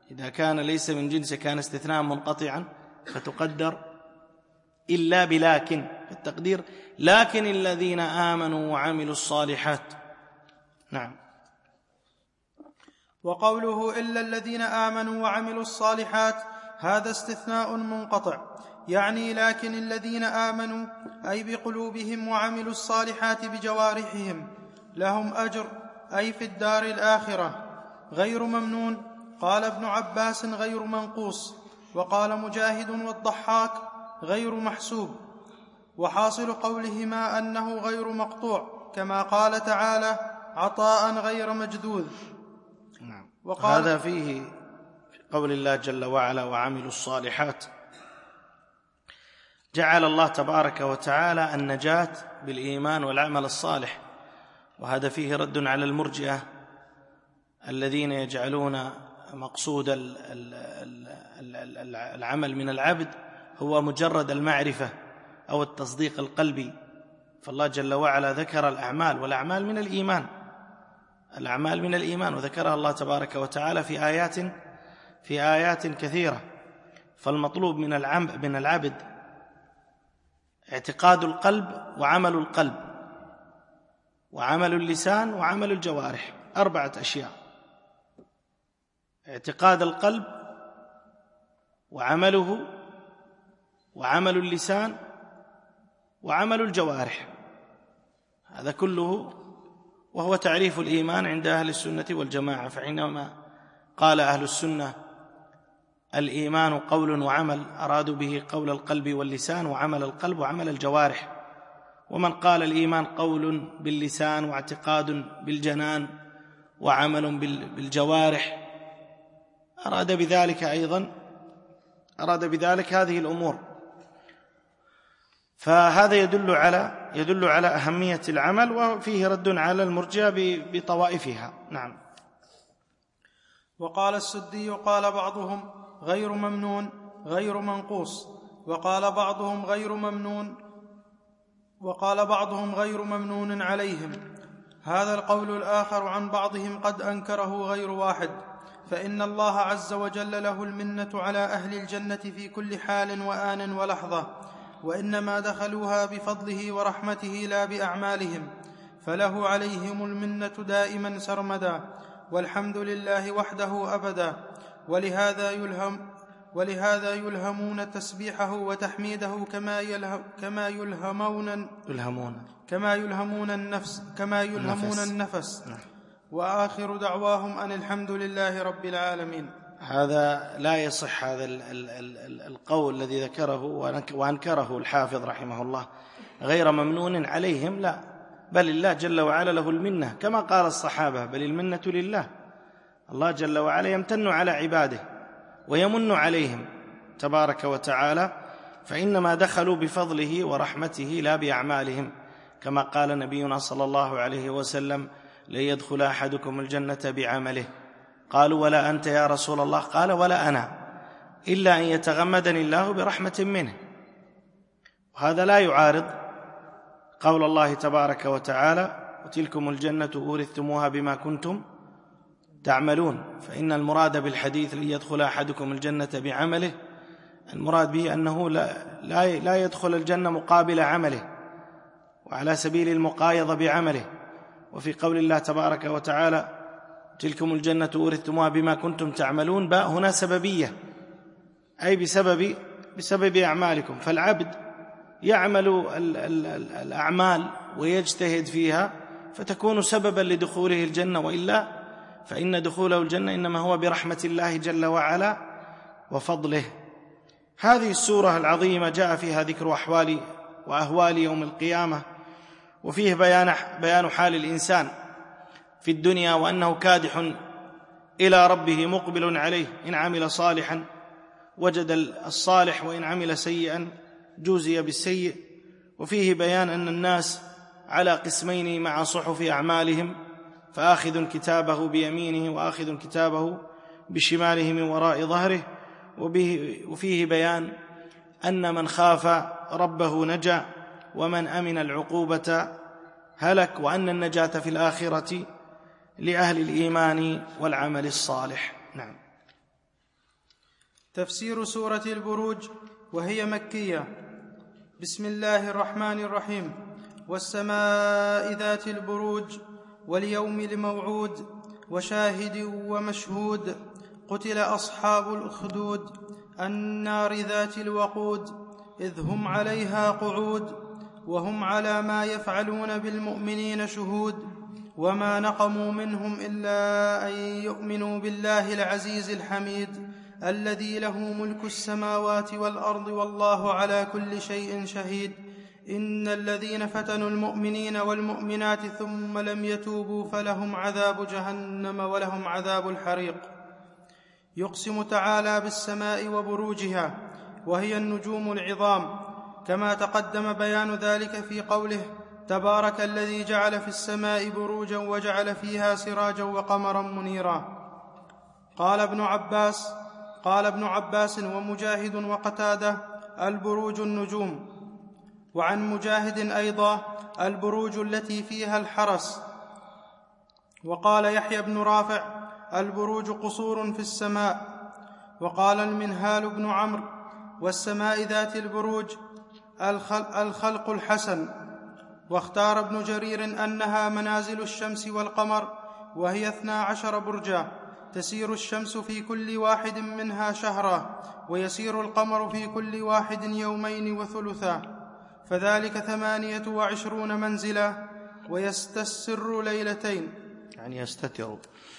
إذا كان ليس من جنسه كان استثناء منقطعا، فتقدر إلا بلكن، التقدير لكن الذين آمنوا وعملوا الصالحات. نعم. وقوله إلا الذين آمنوا وعملوا الصالحات هذا استثناء منقطع، يعني لكن الذين آمنوا أي بقلوبهم وعملوا الصالحات بجوارحهم لهم أجر، أي في الدار الآخرة، غير ممنون. قال ابن عباس غير منقوص، وقال مجاهد والضحاك غير محسوب. وحاصل قولهما أنه غير مقطوع، كما قال تعالى عطاء غير مجذوذ. هذا فيه في قول الله جل وعلا وعملوا الصالحات، جعل الله تبارك وتعالى النجاة بالإيمان والعمل الصالح، وهذا فيه رد على المرجئة الذين يجعلون مقصود العمل من العبد هو مجرد المعرفة أو التصديق القلبي. فالله جل وعلا ذكر الأعمال، والأعمال من الإيمان، الأعمال من الإيمان، وذكرها الله تبارك وتعالى في آيات كثيرة. فالمطلوب من العبد اعتقاد القلب وعمل القلب وعمل اللسان وعمل الجوارح، 4 أشياء: اعتقاد القلب وعمله وعمل اللسان وعمل الجوارح، هذا كله وهو تعريف الإيمان عند أهل السنة والجماعة. فحينما قال أهل السنة الإيمان قول وعمل، أرادوا به قول القلب واللسان وعمل القلب وعمل الجوارح. ومن قال الإيمان قول باللسان واعتقاد بالجنان وعمل بالجوارح أراد بذلك هذه الأمور. فهذا يدل على أهمية العمل، وفيه رد على المرجئة بطوائفها. نعم. وقال السدي قال بعضهم غير ممنون غير منقوص، وقال بعضهم غير ممنون عليهم. هذا القول الآخر عن بعضهم قد أنكره غير واحد، فإن الله عز وجل له المنة على أهل الجنة في كل حال وآن ولحظة، وإنما دخلوها بفضله ورحمته لا بأعمالهم، فله عليهم المنة دائما سرمدا، والحمد لله وحده أبدا. ولهذا يلهمون تسبيحه وتحميده كما يلهمون النفس. وآخر دعواهم أن الحمد لله رب العالمين. هذا لا يصح، هذا القول الذي ذكره وأنكره الحافظ رحمه الله غير ممنون عليهم، لا، بل الله جل وعلا له المنة كما قال الصحابة، بل المنة لله. الله جل وعلا يمتن على عباده ويمن عليهم تبارك وتعالى، فإنما دخلوا بفضله ورحمته لا بأعمالهم، كما قال نبينا صلى الله عليه وسلم لن يدخل أحدكم الجنة بعمله. قالوا ولا أنت يا رسول الله؟ قال ولا أنا، إلا أن يتغمدني الله برحمة منه. وهذا لا يعارض قول الله تبارك وتعالى وتلكم الجنة أورثتموها بما كنتم تعملون. فإن المراد بالحديث لن يدخل أحدكم الجنة بعمله، المراد به أنه لا يدخل الجنة مقابل عمله وعلى سبيل المقايضة بعمله. وفي قول الله تبارك وتعالى تلكم الجنة أورثتموها بما كنتم تعملون، باء هنا سببية، أي بسبب أعمالكم. فالعبد يعمل الأعمال ويجتهد فيها فتكون سببا لدخوله الجنة، وإلا فإن دخوله الجنة إنما هو برحمة الله جل وعلا وفضله. هذه السورة العظيمة جاء فيها ذكر أحوال وأهوال يوم القيامة، وفيه بيان حال الإنسان في الدنيا، وأنه كادح إلى ربه مقبل عليه، إن عمل صالحا وجد الصالح، وإن عمل سيئا جوزي بالسيء. وفيه بيان أن الناس على قسمين مع صحف أعمالهم، فآخذ كتابه بيمينه وآخذ كتابه بشماله من وراء ظهره. وفيه بيان أن من خاف ربه نجا، ومن أمن العقوبة هلك، وأن النجاة في الآخرة لأهل الإيمان والعمل الصالح. نعم. تفسير سورة البروج وهي مكية. بسم الله الرحمن الرحيم. والسماء ذات البروج واليوم الموعود وشاهد ومشهود قتل أصحاب الأخدود النار ذات الوقود إذ هم عليها قعود وهم على ما يفعلون بالمؤمنين شهود وما نقموا منهم إلا أن يؤمنوا بالله العزيز الحميد الذي له ملك السماوات والأرض والله على كل شيء شهيد. إن الذين فتنوا المؤمنين والمؤمنات ثم لم يتوبوا فلهم عذاب جهنم ولهم عذاب الحريق. يقسم تعالى بالسماء وبروجها وهي النجوم العظام، كما تقدم بيان ذلك في قوله تبارك الذي جعل في السماء بروجا وجعل فيها سراجا وقمرا منيرا. قال ابن عباس ومجاهد وقتادة البروج النجوم. وعن مجاهد أيضا البروج التي فيها الحرس. وقال يحيى بن رافع البروج قصور في السماء. وقال المنهال بن عمرو والسماء ذات البروج الخلق الحسن. واختار ابن جرير أنها منازل الشمس والقمر، وهي 12 برجا، تسير الشمس في كل واحد منها شهرا، ويسير القمر في كل واحد يومين وثلثا، فذلك 28 منزلا، ويستسر ليلتين، يعني يستتر.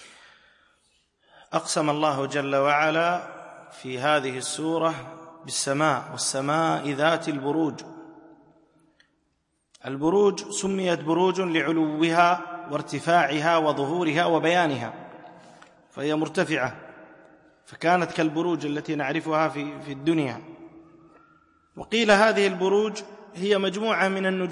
أقسم الله جل وعلا في هذه السورة بالسماء، والسماء ذات البروج. البروج سميت بروج لعلوها وارتفاعها وظهورها وبيانها، فهي مرتفعة، فكانت كالبروج التي نعرفها في الدنيا. وقيل هذه البروج هي مجموعة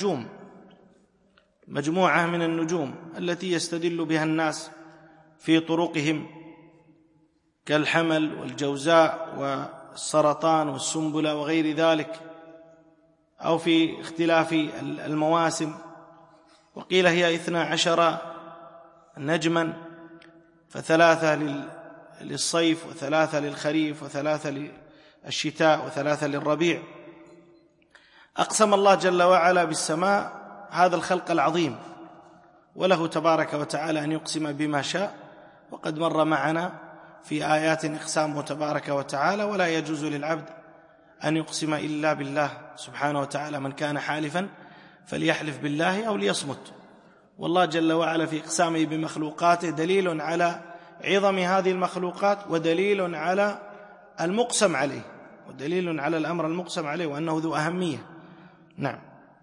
من النجوم التي يستدل بها الناس في طرقهم، كالحمل والجوزاء والسرطان والسنبلة وغير ذلك، أو في اختلاف المواسم. وقيل هي 12 نجما، ف3 للصيف، و3 للخريف، و3 للشتاء، و3 للربيع. أقسم الله جل وعلا بالسماء، هذا الخلق العظيم، وله تبارك وتعالى أن يقسم بما شاء، وقد مر معنا في آيات إقسامه تبارك وتعالى. ولا يجوز للعبد أن يقسم إلا بالله سبحانه وتعالى، من كان حالفا فليحلف بالله أو ليصمت. والله جل وعلا في إقسامه بمخلوقاته دليل على عظم هذه المخلوقات، ودليل على المقسم عليه، ودليل على الأمر المقسم عليه، وأنه ذو أهمية. نعم.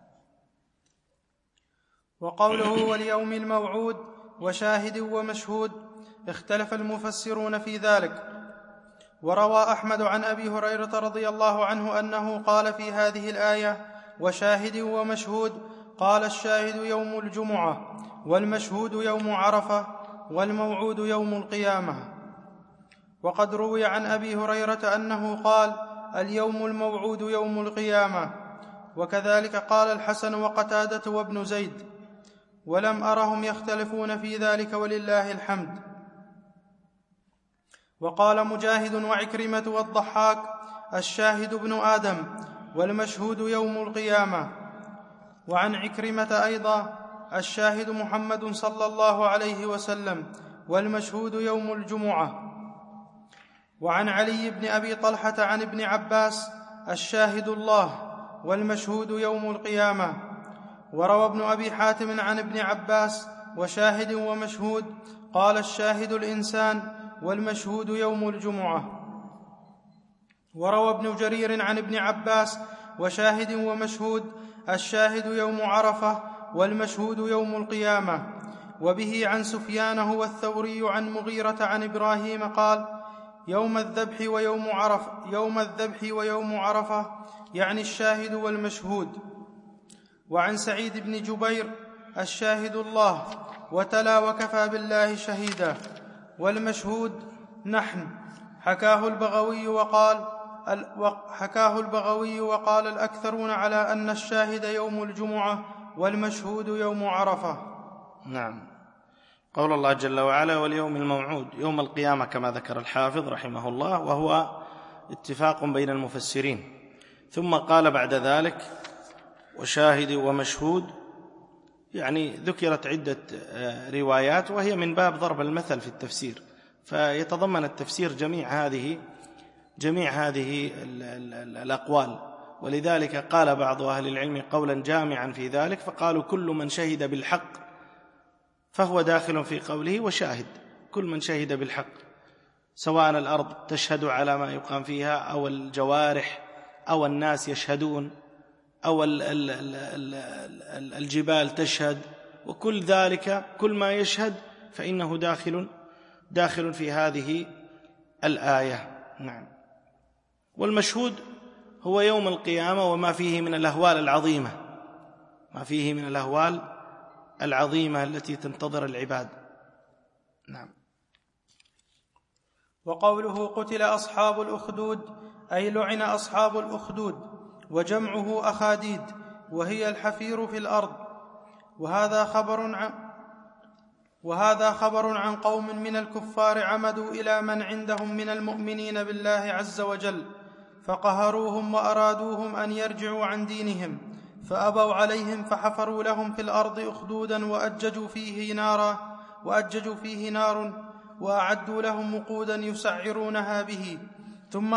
وقوله واليوم الموعود وشاهد ومشهود اختلف المفسرون في ذلك. وروى أحمد عن أبي هريرة رضي الله عنه أنه قال في هذه الآية وشاهد ومشهود، قال الشاهد يوم الجمعة، والمشهود يوم عرفة، والموعود يوم القيامة. وقد روي عن أبي هريرة أنه قال اليوم الموعود يوم القيامة، وكذلك قال الحسن وقتادة وابن زيد، ولم أرهم يختلفون في ذلك ولله الحمد. وقال مجاهد وعكرمة والضحاك الشاهد ابن آدم، والمشهود يوم القيامة. وعن عكرمة أيضا الشاهد محمد صلى الله عليه وسلم، والمشهود يوم الجمعة. وعن علي بن أبي طلحة عن ابن عباس الشاهد الله، والمشهود يوم القيامة. وروى ابن أبي حاتم عن ابن عباس وشاهد ومشهود، قال الشاهد الإنسان، والمشهود يوم الجمعة. وروى ابن جرير عن ابن عباس وشاهد ومشهود، الشاهد يوم عرفة، والمشهود يوم القيامة. وبه عن سفيان هو الثوري عن مغيرة عن إبراهيم قال يوم الذبح ويوم عرفة يعني الشاهد والمشهود. وعن سعيد بن جبير الشاهد الله، وتلا وكفى بالله شهيدا، والمشهود نحن. حكاه البغوي وقال الأكثرون على أن الشاهد يوم الجمعة، والمشهود يوم عرفة. نعم. قول الله جل وعلا واليوم الموعود، يوم القيامة كما ذكر الحافظ رحمه الله، وهو اتفاق بين المفسرين. ثم قال بعد ذلك وشاهد ومشهود، يعني ذكرت عدة روايات وهي من باب ضرب المثل في التفسير، فيتضمن التفسير جميع هذه الأقوال. ولذلك قال بعض أهل العلم قولا جامعا في ذلك، فقالوا كل من شهد بالحق فهو داخل في قوله وشاهد. كل من شهد بالحق، سواء الأرض تشهد على ما يقام فيها، أو الجوارح، أو الناس يشهدون، أو الجبال تشهد، وكل ذلك كل ما يشهد فإنه داخل في هذه الآية. نعم. والمشهود هو يوم القيامة وما فيه من الأهوال العظيمة التي تنتظر العباد. نعم. وقوله قتل أصحاب الأخدود أي لعن أصحاب الأخدود، وجمعه أخاديد، وهي الحفير في الأرض. وهذا خبر عن قوم من الكفار عمدوا إلى من عندهم من المؤمنين بالله عز وجل، فقهروهم وأرادوهم أن يرجعوا عن دينهم، فأبوا عليهم، فحفروا لهم في الأرض أخدودا وأججوا فيه نار وأعدوا لهم وقودا يسعرونها به، ثم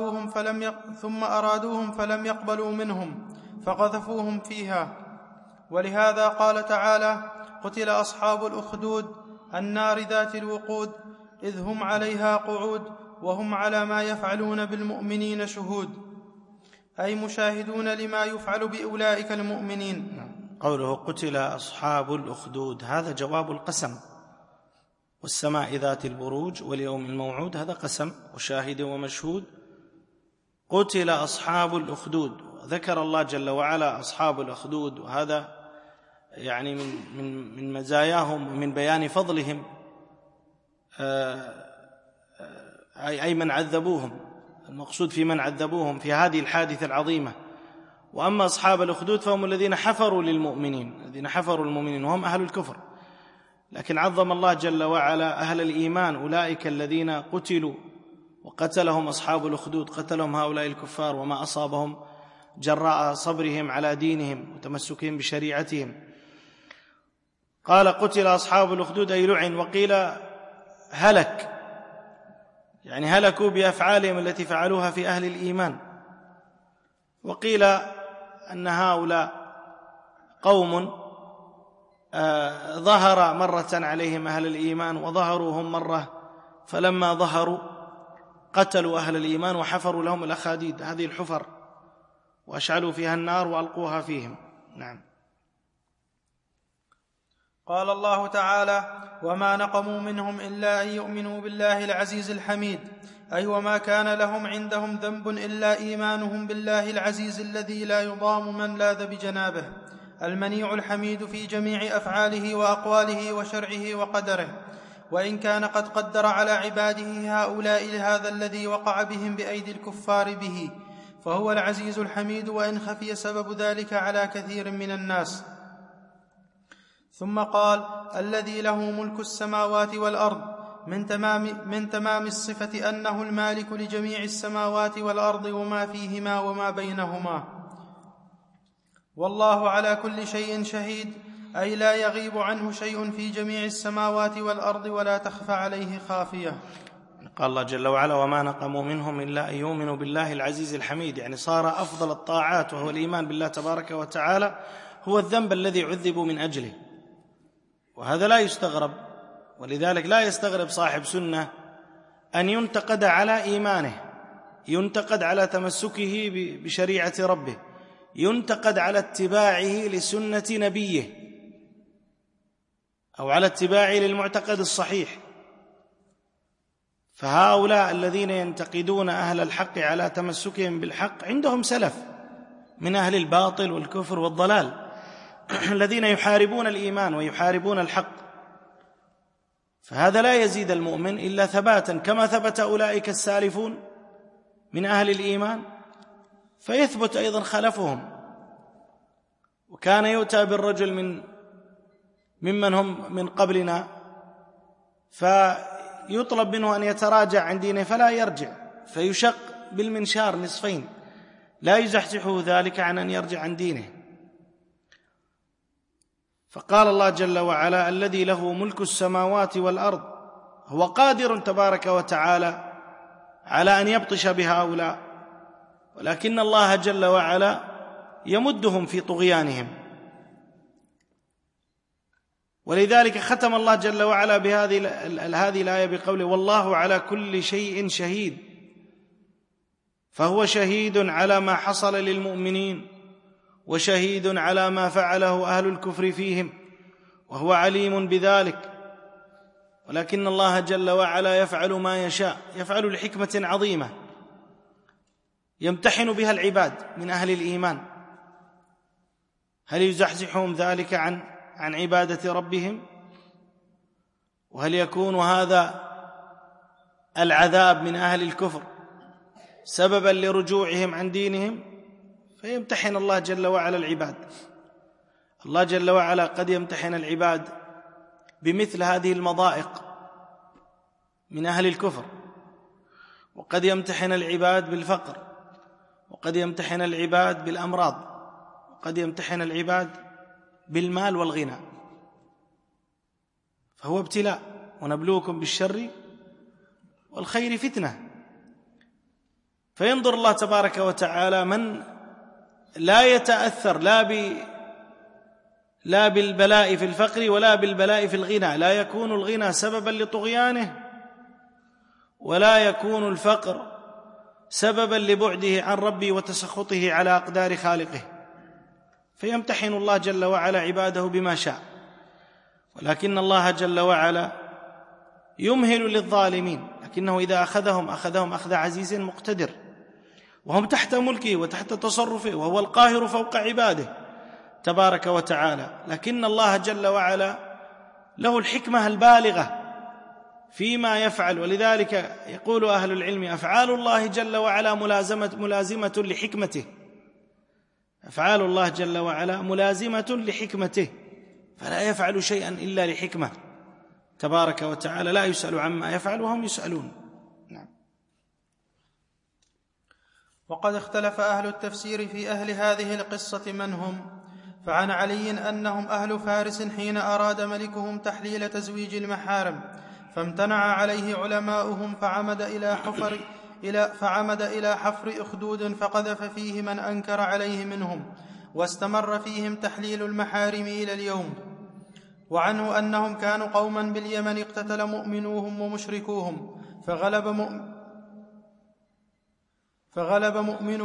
أرادوهم فلم يقبلوا منهم، فقذفوهم فيها. ولهذا قال تعالى: قتل أصحاب الأخدود النار ذات الوقود إذ هم عليها قعود وهم على ما يفعلون بالمؤمنين شهود، أي مشاهدون لما يفعل بأولئك المؤمنين. قوله قتل أصحاب الأخدود هذا جواب القسم، والسماء ذات البروج واليوم الموعود هذا قسم، وشاهد ومشهود. قتل أصحاب الأخدود، ذكر الله جل وعلا أصحاب الأخدود، وهذا يعني من مزاياهم ومن بيان فضلهم، أي من عذبوهم، المقصود في من عذبوهم في هذه الحادثة العظيمة. وأما أصحاب الأخدود فهم الذين حفروا المؤمنين وهم أهل الكفر، لكن عظم الله جل وعلا أهل الإيمان، أولئك الذين قتلوا وقتلهم أصحاب الأخدود، قتلهم هؤلاء الكفار وما أصابهم جراء صبرهم على دينهم وتمسكهم بشريعتهم. قال قتل أصحاب الأخدود أي لعن، وقيل هلك، يعني هلكوا بأفعالهم التي فعلوها في أهل الإيمان. وقيل أن هؤلاء قوم ظهر مرة عليهم أهل الإيمان وظهروهم مرة، فلما ظهروا قتلوا أهل الإيمان وحفروا لهم الأخاديد، هذه الحفر، وأشعلوا فيها النار وألقوها فيهم. نعم. قال الله تعالى: وما نقموا منهم إلا أن يؤمنوا بالله العزيز الحميد، أي وما كان لهم عندهم ذنب إلا إيمانهم بالله العزيز الذي لا يضام من لاذ بجنابه، المنيع الحميد في جميع أفعاله وأقواله وشرعه وقدره، وإن كان قد قدر على عباده هؤلاء لهذا الذي وقع بهم بأيدي الكفار به، فهو العزيز الحميد، وإن خفي سبب ذلك على كثير من الناس. ثم قال: الذي له ملك السماوات والأرض، من تمام الصفة أنه المالك لجميع السماوات والأرض وما فيهما وما بينهما. والله على كل شيء شهيد، أي لا يغيب عنه شيء في جميع السماوات والأرض ولا تخفى عليه خافية. قال الله جل وعلا: وما نقموا منهم إلا أن يؤمنوا بالله العزيز الحميد، يعني صار أفضل الطاعات وهو الإيمان بالله تبارك وتعالى هو الذنب الذي عذبوا من أجله، وهذا لا يستغرب. ولذلك لا يستغرب صاحب سنة أن ينتقد على إيمانه، ينتقد على تمسكه بشريعة ربه، ينتقد على اتباعه لسنة نبيه، أو على اتباعه للمعتقد الصحيح. فهؤلاء الذين ينتقدون أهل الحق على تمسكهم بالحق عندهم سلف من أهل الباطل والكفر والضلال الذين يحاربون الإيمان ويحاربون الحق، فهذا لا يزيد المؤمن إلا ثباتا، كما ثبت أولئك السالفون من أهل الإيمان فيثبت أيضا خلفهم. وكان يؤتى بالرجل ممن هم من قبلنا فيطلب منه أن يتراجع عن دينه فلا يرجع، فيشق بالمنشار نصفين، لا يزحزحه ذلك عن أن يرجع عن دينه. فقال الله جل وعلا: الذي له ملك السماوات والأرض، هو قادر تبارك وتعالى على أن يبطش بهؤلاء، ولكن الله جل وعلا يمدهم في طغيانهم. ولذلك ختم الله جل وعلا بهذه الآية بقوله: والله على كل شيء شهيد. فهو شهيد على ما حصل للمؤمنين، وشهيد على ما فعله أهل الكفر فيهم، وهو عليم بذلك. ولكن الله جل وعلا يفعل ما يشاء، يفعل لحكمة عظيمة يمتحن بها العباد من أهل الإيمان. هل يزحزحهم ذلك عن عبادة ربهم؟ وهل يكون هذا العذاب من أهل الكفر سببا لرجوعهم عن دينهم؟ فيمتحن الله جل وعلا العباد. الله جل وعلا قد يمتحن العباد بمثل هذه المضائق من أهل الكفر، وقد يمتحن العباد بالفقر، وقد يمتحن العباد بالأمراض، وقد يمتحن العباد بالمال والغنى. فهو ابتلاء. ونبلوكم بالشر والخير فتنة. فينظر الله تبارك وتعالى من لا يتأثر لا بالبلاء في الفقر ولا بالبلاء في الغنى، لا يكون الغنى سببا لطغيانه، ولا يكون الفقر سببا لبعده عن ربه وتسخطه على أقدار خالقه. فيمتحن الله جل وعلا عباده بما شاء. ولكن الله جل وعلا يمهل للظالمين، لكنه إذا أخذهم أخذ عزيز مقتدر، وهم تحت ملكه وتحت تصرفه، وهو القاهر فوق عباده تبارك وتعالى. لكن الله جل وعلا له الحكمة البالغة فيما يفعل. ولذلك يقول أهل العلم: أفعال الله جل وعلا ملازمة لحكمته. أفعال الله جل وعلا ملازمة لحكمته، فلا يفعل شيئا إلا لحكمة تبارك وتعالى، لا يسأل عما يفعل وهم يسألون. نعم. وقد اختلف أهل التفسير في أهل هذه القصة من هم. فعن علي أنهم أهل فارس حين أراد ملكهم تحليل تزويج المحارم، فامتنع عليه علماؤهم، فعمد إلى حفر أخدود فقذف فيه من أنكر عليه منهم، واستمر فيهم تحليل المحارم إلى اليوم. وعنه أنهم كانوا قوما باليمن اقتتل مؤمنوهم ومشركوهم، فغلب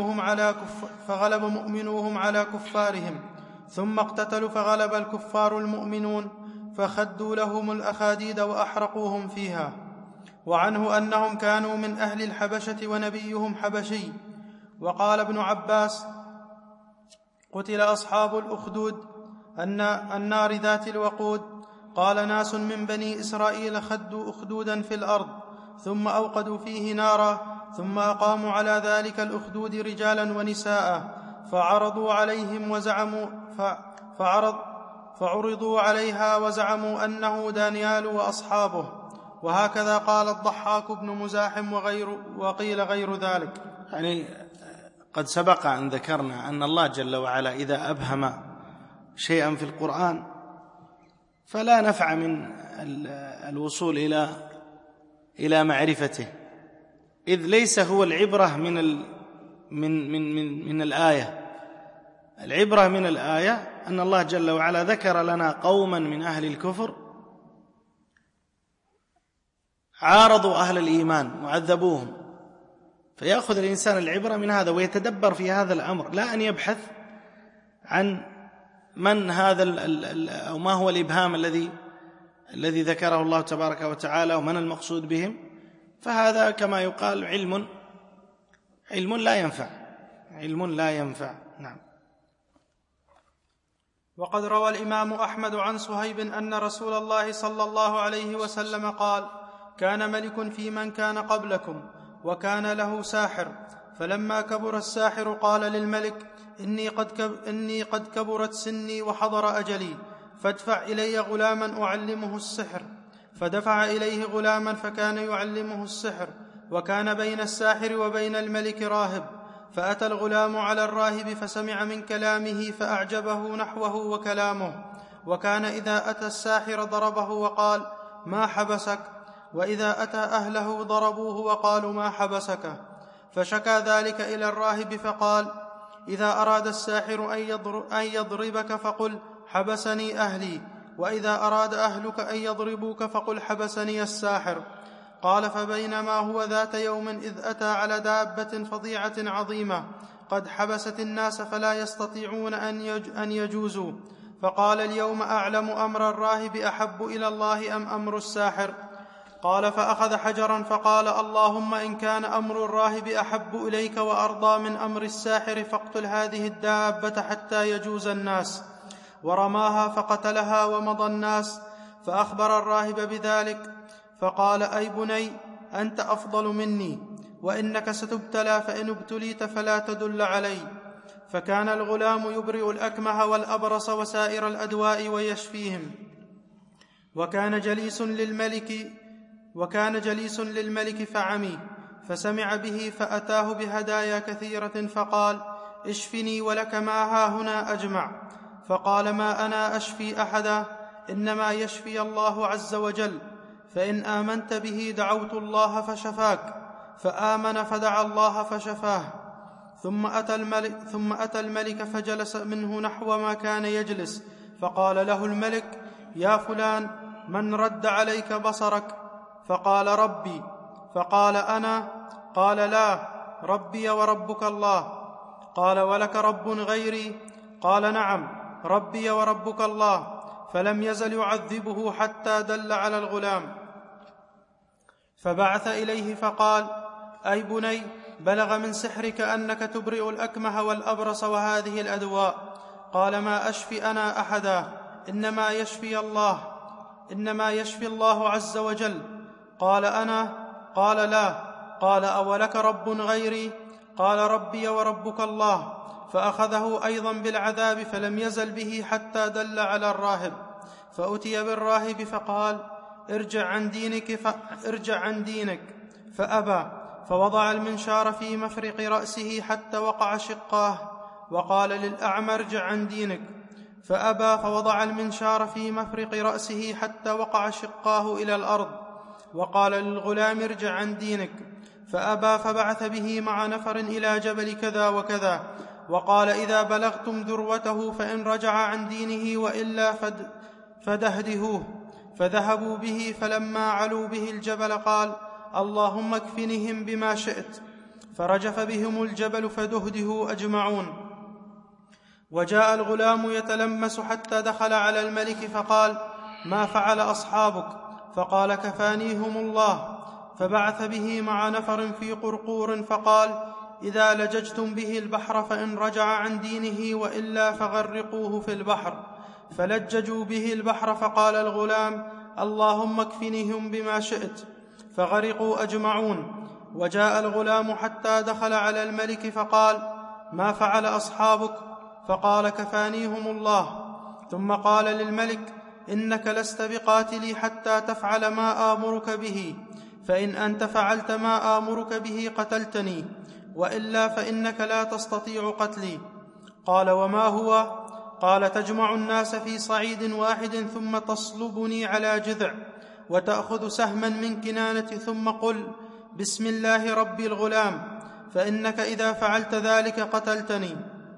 مؤمنوهم على كفارهم، ثم اقتتلوا فغلب الكفار المؤمنون، فخدوا لهم الأخاديد وأحرقوهم فيها. وعنه أنهم كانوا من أهل الحبشة ونبيهم حبشي. وقال ابن عباس: قتل أصحاب الأخدود النار ذات الوقود. قال ناس من بني إسرائيل خدوا أخدودا في الأرض، ثم أوقدوا فيه نارا، ثم أقاموا على ذلك الأخدود رجالا ونساء، فعرضوا عليها وزعموا أنه دانيال وأصحابه. وهكذا قال الضحاك بن مزاحم وقيل غير ذلك. يعني قد سبق أن ذكرنا أن الله جل وعلا إذا أبهم شيئا في القرآن فلا نفع من الوصول إلى معرفته، إذ ليس هو العبرة من الآية. العبرة من الآية أن الله جل وعلا ذكر لنا قوما من أهل الكفر عارضوا أهل الإيمان وعذبوهم، فيأخذ الإنسان العبرة من هذا ويتدبر في هذا الأمر، لا أن يبحث عن من هذا أو ما هو الإبهام الذي ذكره الله تبارك وتعالى ومن المقصود بهم. فهذا كما يقال علم لا ينفع. نعم. وقد روى الإمام أحمد عن صهيب أن رسول الله صلى الله عليه وسلم قال: كان ملك في من كان قبلكم، وكان له ساحر، فلما كبر الساحر قال للملك: إني قد كبرت سني وحضر أجلي، فادفع إلي غلاما أعلمه السحر. فدفع إليه غلاما فكان يعلمه السحر، وكان بين الساحر وبين الملك راهب، فأتى الغلام على الراهب فسمع من كلامه فأعجبه نحوه وكلامه، وكان إذا أتى الساحر ضربه وقال: ما حبسك؟ وإذا أتى أهله ضربوه وقالوا: ما حبسك؟ فشكى ذلك إلى الراهب فقال: إذا أراد الساحر أن يضربك فقل: حبسني أهلي، وإذا أراد أهلك أن يضربوك فقل: حبسني الساحر. قال: فبينما هو ذات يوم إذ أتى على دابة فظيعة عظيمة قد حبست الناس فلا يستطيعون أن يجوزوا، فقال: اليوم أعلم أمر الراهب أحب إلى الله أم أمر الساحر؟ قال: فأخذ حجرا فقال: اللهم إن كان أمر الراهب أحب إليك وأرضى من أمر الساحر فاقتل هذه الدابة حتى يجوز الناس. ورماها فقتلها ومضى الناس، فأخبر الراهب بذلك فقال: أي بني، أنت أفضل مني، وإنك ستبتلى، فإن ابتليت فلا تدل علي. فكان الغلام يبرئ الأكمه والأبرص وسائر الأدواء ويشفيهم. وكان جليس للملك فعمي، فسمع به فأتاه بهدايا كثيرة فقال: اشفني ولك ما هاهنا أجمع. فقال: ما أنا أشفي أحدا، إنما يشفي الله عز وجل، فإن آمنت به دعوت الله فشفاك. فآمن فدعا الله فشفاه. ثم أتى الملك فجلس منه نحو ما كان يجلس، فقال له الملك: يا فلان، من رد عليك بصرك؟ فقال: ربي. فقال: أنا؟ قال: لا، ربي وربك الله. قال: ولك رب غيري؟ قال: نعم، ربي وربك الله. فلم يزل يعذبه حتى دل على الغلام. فبعث إليه فقال: أي بني، بلغ من سحرك أنك تبرئ الأكمه والأبرص وهذه الأدواء. قال: ما أشفي أنا أحدا، إنما يشفي الله عز وجل. قال: أنا؟ قال: لا. قال: أولك رب غيري؟ قال: ربي وربك الله. فأخذه أيضا بالعذاب فلم يزل به حتى دل على الراهب. فأتي بالراهب فقال: ارجع عن دينك، فأبى، فوضع المنشار في مفرق رأسه حتى وقع شقاه. وقال للأعمى: ارجع عن دينك، فأبى، فوضع المنشار في مفرق رأسه حتى وقع شقاه إلى الأرض. وقال للغلام: ارجع عن دينك، فأبى، فبعث به مع نفر إلى جبل كذا وكذا، وقال: إذا بلغتم ذروته فإن رجع عن دينه وإلا فدهدهوه. فذهبوا به، فلما علوا به الجبل قال: اللهم اكفنهم بما شئت. فرجف بهم الجبل فدهدهوا أجمعون. وجاء الغلام يتلمس حتى دخل على الملك فقال: ما فعل أصحابك؟ فقال: كفانيهم الله. فبعث به مع نفر في قرقور فقال: إذا لججتم به البحر فإن رجع عن دينه وإلا فغرقوه في البحر. فلججوا به البحر، فقال الغلام: اللهم اكفنهم بما شئت. فغرقوا أجمعون. وجاء الغلام حتى دخل على الملك فقال: ما فعل أصحابك؟ فقال: كفانيهم الله. ثم قال للملك: إنك لست بقاتلي حتى تفعل ما آمرك به، فإن أنت فعلت ما آمرك به قتلتني، وإلا فإنك لا تستطيع قتلي. قال: وما هو؟ قال: تجمع الناس في صعيد واحد ثم تصلبني على جذع، وتأخذ سهما من كنانة، ثم قل: بسم الله رب الغلام، فإنك إذا فعلت ذلك قتلتني.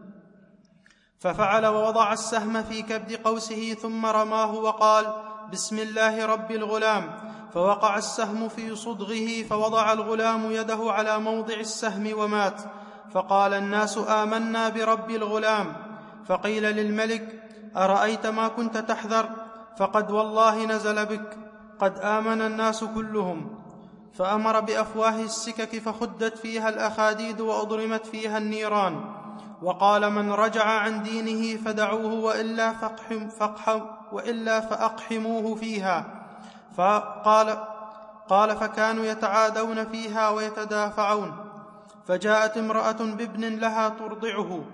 ففعل ووضع السهم في كبد قوسه ثم رماه وقال: بسم الله رب الغلام. فوقع السهم في صدغه، فوضع الغلام يده على موضع السهم ومات. فقال الناس: آمنا برب الغلام. فقيل للملك: أرأيت ما كنت تحذر؟ فقد والله نزل بك، قد آمن الناس كلهم. فأمر بأفواه السكك فخدت فيها الأخاديد وأضرمت فيها النيران، وقال: من رجع عن دينه فدعوه، وإلا فأقحموه فيها. قال: فكانوا يتعادون فيها ويتدافعون. فجاءت امرأة بابن لها ترضعه،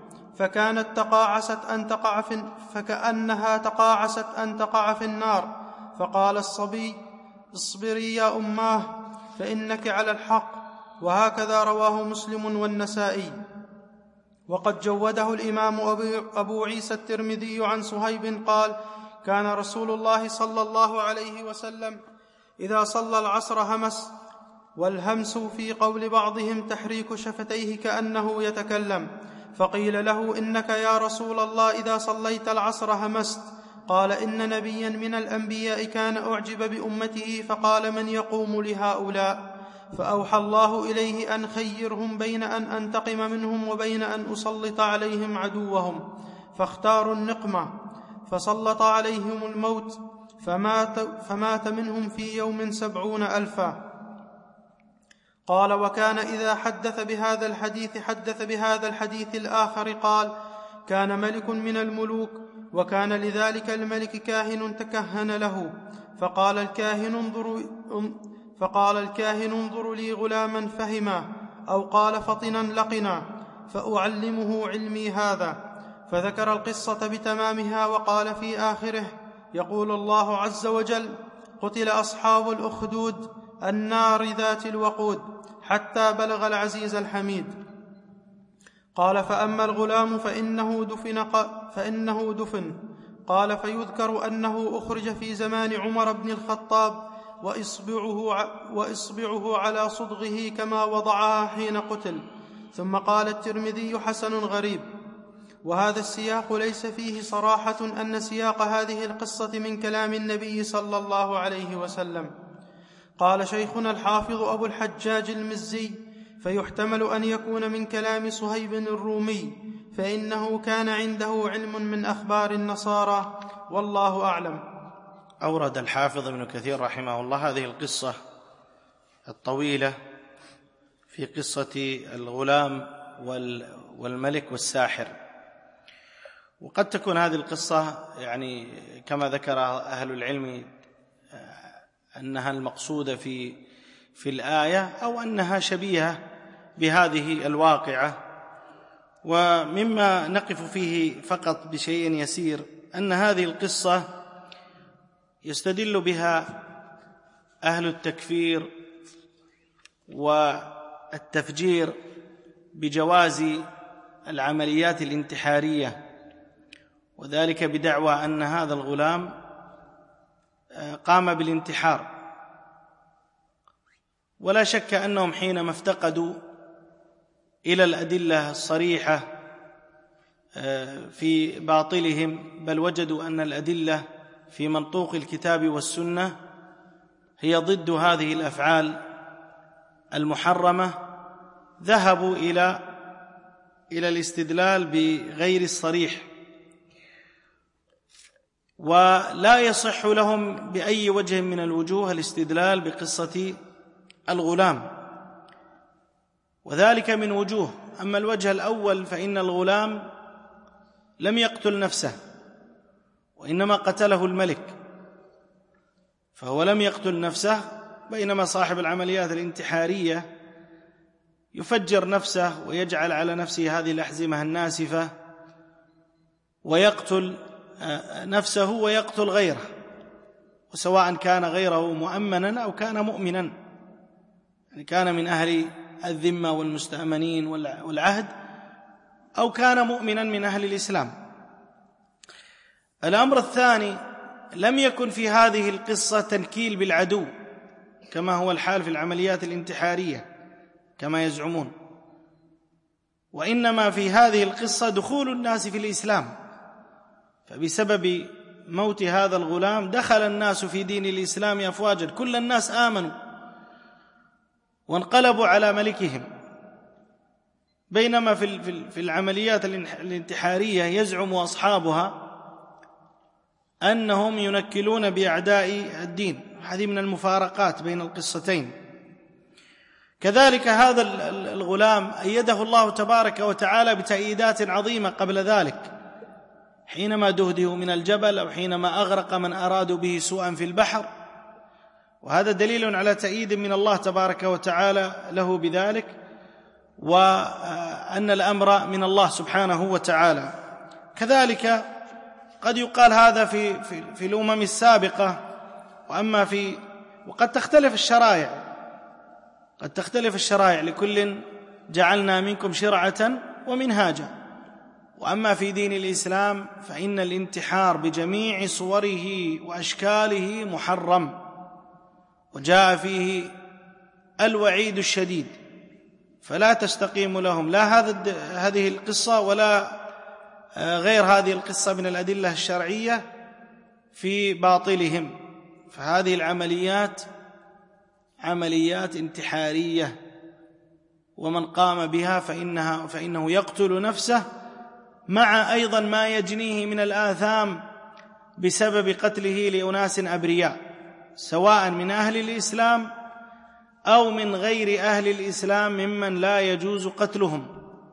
فكأنها تقاعست أن تقع في النار. فقال الصبي: اصبري يا أماه، فإنك على الحق، وهكذا رواه مسلم والنسائي. وقد جوده الإمام أبو عيسى الترمذي عن صهيب قال: كان رسول الله صلى الله عليه وسلم إذا صلى العصر همس، والهمس في قول بعضهم تحريك شفتيه كأنه يتكلم، فقيل له: إنك يا رسول الله إذا صليت العصر همست؟ قال: إن نبيا من الأنبياء كان أعجب بأمته فقال: من يقوم لهؤلاء؟ فأوحى الله إليه أن خيرهم بين أن أنتقم منهم وبين أن أسلط عليهم عدوهم، فاختاروا النقمة، فسلط عليهم الموت، فمات منهم في يوم 70,000. قال: وكان إذا حدث بهذا الحديث حدث بهذا الحديث الآخر قال: كان ملك من الملوك، وكان لذلك الملك كاهن تكهن له، فقال الكاهن: انظر لي غلاما فهما، أو قال فطنا لقنا، فأعلمه علمي هذا. فذكر القصة بتمامها، وقال في آخره: يقول الله عز وجل: قتل أصحاب الأخدود النار ذات الوقود، حتى بلغ العزيز الحميد. قال: فأما الغلام فإنه دفن. قال: فيذكر أنه أخرج في زمان عمر بن الخطاب، وإصبعه على صدغه كما وضعها حين قتل. ثم قال الترمذي: حسن غريب. وهذا السياق ليس فيه صراحة أن سياق هذه القصة من كلام النبي صلى الله عليه وسلم. قال شيخنا الحافظ أبو الحجاج المزي: فيحتمل أن يكون من كلام صهيب الرومي، فإنه كان عنده علم من أخبار النصارى، والله أعلم. أورد الحافظ ابن كثير رحمه الله هذه القصة الطويلة في قصة الغلام والملك والساحر. وقد تكون هذه القصة يعني كما ذكر أهل العلم أنها المقصودة في الآية، أو أنها شبيهة بهذه الواقعة. ومما نقف فيه فقط بشيء يسير أن هذه القصة يستدل بها أهل التكفير والتفجير بجواز العمليات الانتحارية، وذلك بدعوى أن هذا الغلام قام بالانتحار. ولا شك أنهم حينما افتقدوا إلى الأدلة الصريحة في باطلهم، بل وجدوا أن الأدلة في منطوق الكتاب والسنة هي ضد هذه الأفعال المحرمة، ذهبوا إلى الاستدلال بغير الصريح، ولا يصح لهم بأي وجه من الوجوه الاستدلال بقصة الغلام، وذلك من وجوه. أما الوجه الأول فإن الغلام لم يقتل نفسه، وإنما قتله الملك، فهو لم يقتل نفسه، بينما صاحب العمليات الانتحارية يفجر نفسه ويجعل على نفسه هذه الأحزمة الناسفة ويقتل نفسه ويقتل غيره، وسواء كان غيره مؤمنا أو كان مؤمنا، يعني كان من أهل الذمة والمستأمنين والعهد، أو كان مؤمنا من أهل الإسلام. الأمر الثاني: لم يكن في هذه القصة تنكيل بالعدو كما هو الحال في العمليات الانتحارية كما يزعمون، وإنما في هذه القصة دخول الناس في الإسلام، فبسبب موت هذا الغلام دخل الناس في دين الإسلام أفواجا، كل الناس آمنوا وانقلبوا على ملكهم. بينما في العمليات الانتحارية يزعم أصحابها أنهم ينكلون بأعداء الدين، هذه من المفارقات بين القصتين. كذلك هذا الغلام أيده الله تبارك وتعالى بتأييدات عظيمة قبل ذلك، حينما دهده من الجبل، أو حينما أغرق من أرادوا به سوءا في البحر، وهذا دليل على تأييد من الله تبارك وتعالى له بذلك، وأن الأمر من الله سبحانه وتعالى. كذلك قد يقال هذا في الأمم السابقة، وقد تختلف الشرائع. قد تختلف الشرائع، لكل جعلنا منكم شرعة ومنهاجا. وأما في دين الإسلام فإن الانتحار بجميع صوره وأشكاله محرم، وجاء فيه الوعيد الشديد، فلا تستقيم لهم لا هذه القصة ولا غير هذه القصة من الأدلة الشرعية في باطلهم. فهذه العمليات عمليات انتحارية، ومن قام بها فإنه يقتل نفسه، مع أيضا ما يجنيه من الآثام بسبب قتله لأناس أبرياء، سواء من أهل الإسلام أو من غير أهل الإسلام ممن لا يجوز قتلهم.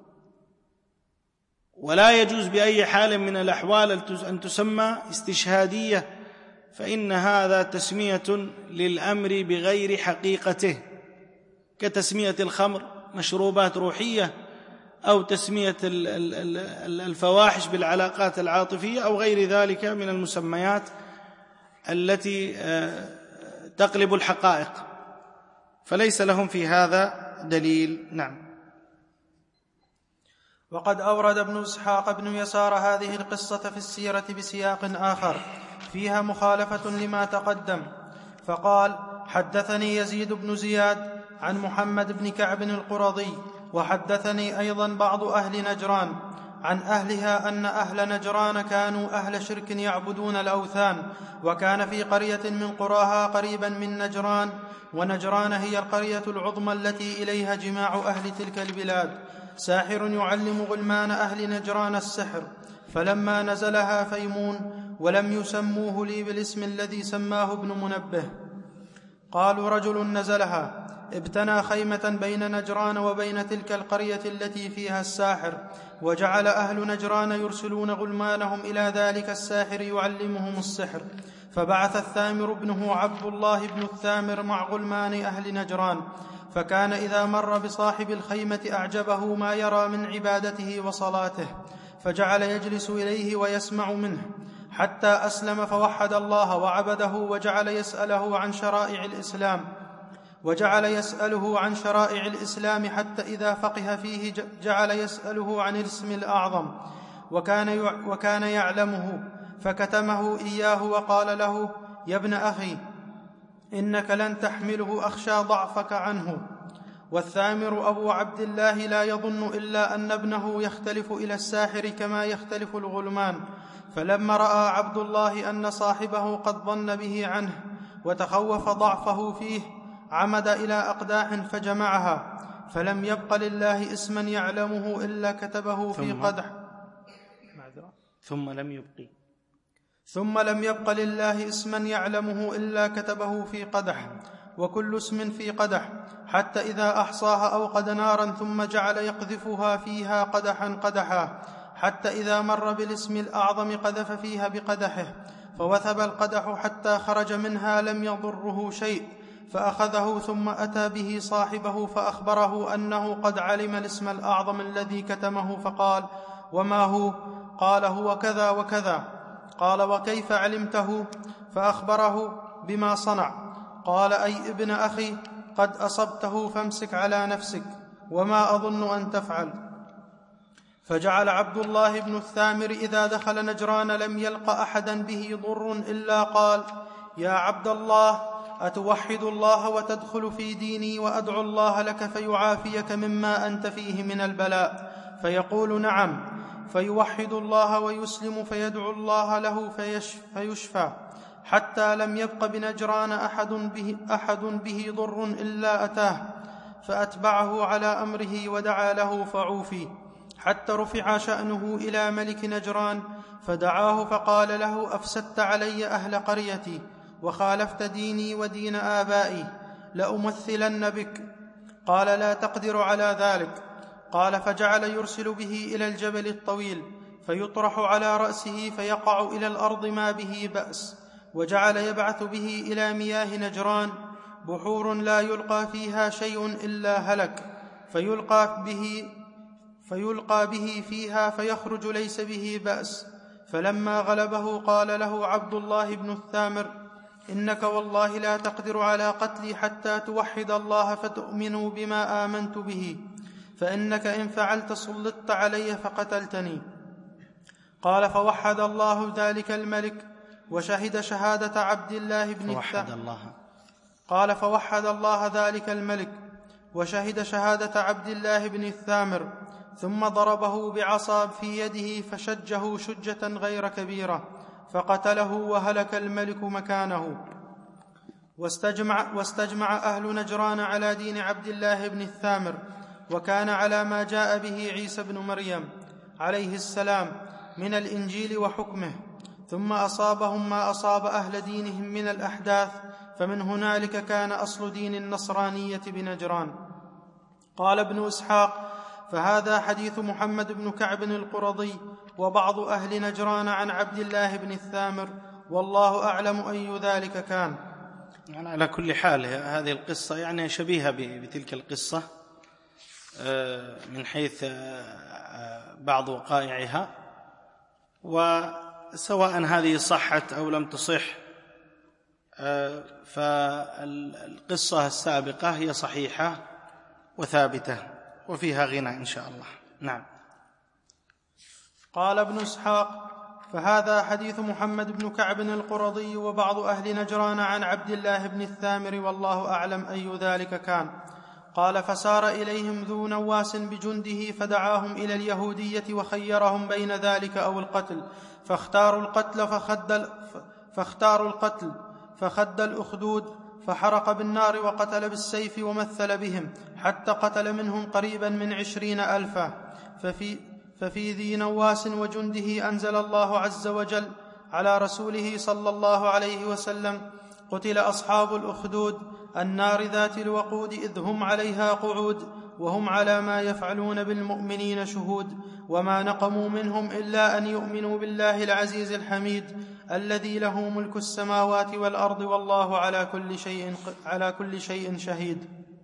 ولا يجوز بأي حال من الأحوال أن تسمى استشهادية، فإن هذا تسمية للأمر بغير حقيقته، كتسمية الخمر مشروبات روحية، أو تسمية الفواحش بالعلاقات العاطفية، أو غير ذلك من المسميات التي تقلب الحقائق، فليس لهم في هذا دليل. نعم. وقد أورد ابن إسحاق بن يسار هذه القصة في السيرة بسياق آخر فيها مخالفة لما تقدم، فقال: حدثني يزيد بن زياد عن محمد بن كعب القرظي، وحدثني أيضا بعض أهل نجران عن أهلها أن أهل نجران كانوا أهل شرك يعبدون الأوثان، وكان في قرية من قراها قريبا من نجران، ونجران هي القرية العظمى التي إليها جماع أهل تلك البلاد، ساحر يعلم غلمان أهل نجران السحر، فلما نزلها فيمون ولم يسموه لي بالاسم الذي سماه ابن منبه، قالوا: رجل نزلها ابتنى خيمة بين نجران وبين تلك القرية التي فيها الساحر، وجعل أهل نجران يرسلون غلمانهم إلى ذلك الساحر يعلمهم السحر، فبعث الثامر ابنه عبد الله بن الثامر مع غلمان أهل نجران، فكان إذا مر بصاحب الخيمة أعجبه ما يرى من عبادته وصلاته، فجعل يجلس إليه ويسمع منه حتى أسلم فوحد الله وعبده، وجعل يسأله عن شرائع الإسلام حتى إذا فقه فيه جعل يسأله عن الاسم الأعظم، وكان يعلمه فكتمه إياه، وقال له: يا ابن أخي إنك لن تحمله، أخشى ضعفك عنه. والثامر أبو عبد الله لا يظن إلا أن ابنه يختلف إلى الساحر كما يختلف الغلمان، فلما رأى عبد الله أن صاحبه قد ظن به عنه وتخوف ضعفه فيه عمد إلى أقداح فجمعها، فلم يبق لله اسما يعلمه إلا كتبه في قدح. ثم لم يبق لله اسما يعلمه إلا كتبه في قدح، وكل اسم في قدح، حتى إذا أحصاها أوقد نارا ثم جعل يقذفها فيها قدحا قدحا، حتى إذا مر بالاسم الأعظم قذف فيها بقدحه، فوثب القدح حتى خرج منها لم يضره شيء، فأخذه ثم أتى به صاحبه فأخبره أنه قد علم الاسم الأعظم الذي كتمه، فقال: وما هو؟ قال: هو كذا وكذا. قال: وكيف علمته؟ فأخبره بما صنع. قال: أي ابن أخي، قد أصبته فامسك على نفسك، وما أظن أن تفعل. فجعل عبد الله بن الثامر إذا دخل نجران لم يلق أحدا به ضر إلا قال: يا عبد الله، أتوحد الله وتدخل في ديني وأدعو الله لك فيعافيك مما أنت فيه من البلاء؟ فيقول: نعم. فيوحد الله ويسلم، فيدعو الله له فيشفى، حتى لم يبق بنجران أحد به ضر إلا أتاه، فأتبعه على أمره ودعا له فعوفي، حتى رفع شأنه إلى ملك نجران، فدعاه فقال له: أفسدت علي أهل قريتي وخالفت ديني ودين آبائي، لأمثلن بك. قال: لا تقدر على ذلك. قال: فجعل يرسل به إلى الجبل الطويل فيطرح على رأسه فيقع إلى الأرض ما به بأس، وجعل يبعث به إلى مياه نجران، بحور لا يلقى فيها شيء إلا هلك، فيلقى به فيها فيخرج ليس به بأس. فلما غلبه قال له عبد الله بن الثامر: إنك والله لا تقدر على قتلي حتى توحد الله فتؤمنوا بما آمنت به، فإنك إن فعلت سلطت علي فقتلتني. قال فوحد الله ذلك الملك وشهد شهادة عبد الله بن قال فوحد الله ذلك الملك وشهد شهادة عبد الله بن الثامر، ثم ضربه بعصا في يده فشجه شجة غير كبيرة فقتله وهلك الملك مكانه. واستجمع أهل نجران على دين عبد الله بن الثامر، وكان على ما جاء به عيسى بن مريم عليه السلام من الإنجيل وحكمه، ثم أصابهم ما أصاب أهل دينهم من الأحداث، فمن هنالك كان أصل دين النصرانية بنجران. قال ابن إسحاق: فهذا حديث محمد بن كعب القرظي وبعض أهل نجران عن عبد الله بن الثامر، والله أعلم أي ذلك كان. يعني على كل حال هذه القصة يعني شبيهة بتلك القصة من حيث بعض وقائعها، وسواء هذه صحت أو لم تصح فالقصة السابقة هي صحيحة وثابتة وفيها غنى إن شاء الله. نعم. قال ابن إسحاق: فهذا حديث محمد بن كعب القرظي وبعض أهل نجران عن عبد الله بن الثامر، والله أعلم أي ذلك كان. قال: فسار إليهم ذو نواس بجنده فدعاهم إلى اليهودية وخيرهم بين ذلك أو القتل، فاختاروا القتل فخد الأخدود فحرق بالنار وقتل بالسيف ومثل بهم حتى قتل منهم قريبا من 20,000. ففي ذي نواس وجنده أنزل الله عز وجل على رسوله صلى الله عليه وسلم: قتل أصحاب الأخدود النار ذات الوقود إذ هم عليها قعود وهم على ما يفعلون بالمؤمنين شهود، وما نقموا منهم إلا أن يؤمنوا بالله العزيز الحميد الذي له ملك السماوات والأرض والله على كل شيء شهيد.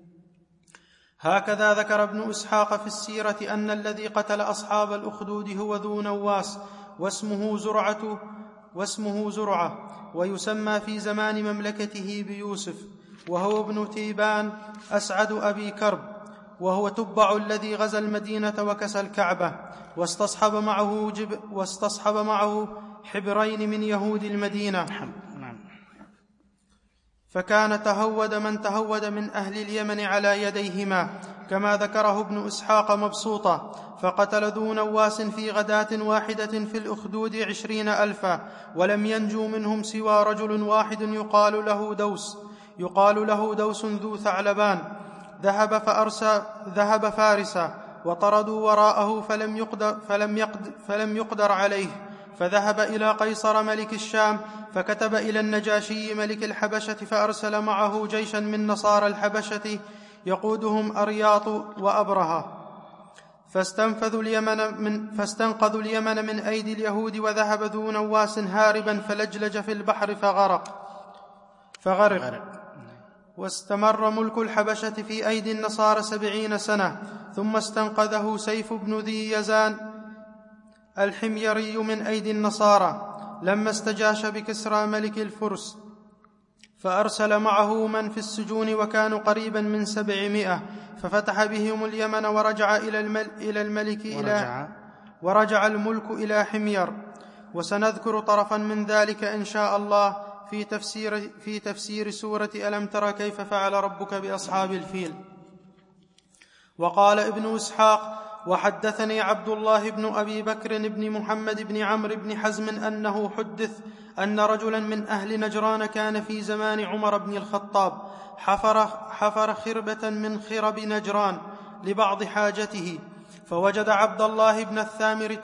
هكذا ذكر ابن إسحاق في السيرة أن الذي قتل أصحاب الأخدود هو ذو نواس، واسمه زرعة، ويسمى في زمان مملكته بيوسف، وهو ابن تيبان أسعد أبي كرب، وهو تبع الذي غزا المدينة وكسى الكعبة، واستصحب معه حبرين من يهود المدينة، فكان تهود من تهود من أهل اليمن على يديهما، كما ذكره ابن إسحاق مبسوطا. فقتل ذو نواس في غداة واحدة في الأخدود 20,000، ولم ينجو منهم سوى رجل واحد يقال له دوس ذو ثعلبان، ذهب فارسا وطردوا وراءه فلم يقدر عليه، فذهب إلى قيصر ملك الشام، فكتب إلى النجاشي ملك الحبشة، فأرسل معه جيشا من نصارى الحبشة يقودهم أرياط وأبرهة، فاستنقذوا اليمن من أيدي اليهود، وذهب ذو نواس هاربا فلجلج في البحر فغرق. واستمر ملك الحبشة في أيدي النصارى 70 سنة، ثم استنقذه سيف بن ذي يزان الحميري من أيدي النصارى لما استجاش بكسرى ملك الفرس، فأرسل معه من في السجون وكانوا قريبا من 700، ففتح بهم اليمن ورجع الملك إلى حمير. وسنذكر طرفا من ذلك إن شاء الله في تفسير سورة ألم تر كيف فعل ربك بأصحاب الفيل. وقال ابن إسحاق: وحدثني عبد الله بن أبي بكر بن محمد بن عمرو بن حزم أنه حدث أن رجلا من أهل نجران كان في زمان عمر بن الخطاب حفر خربة من خرب نجران لبعض حاجته، فوجد عبد الله بن الثامر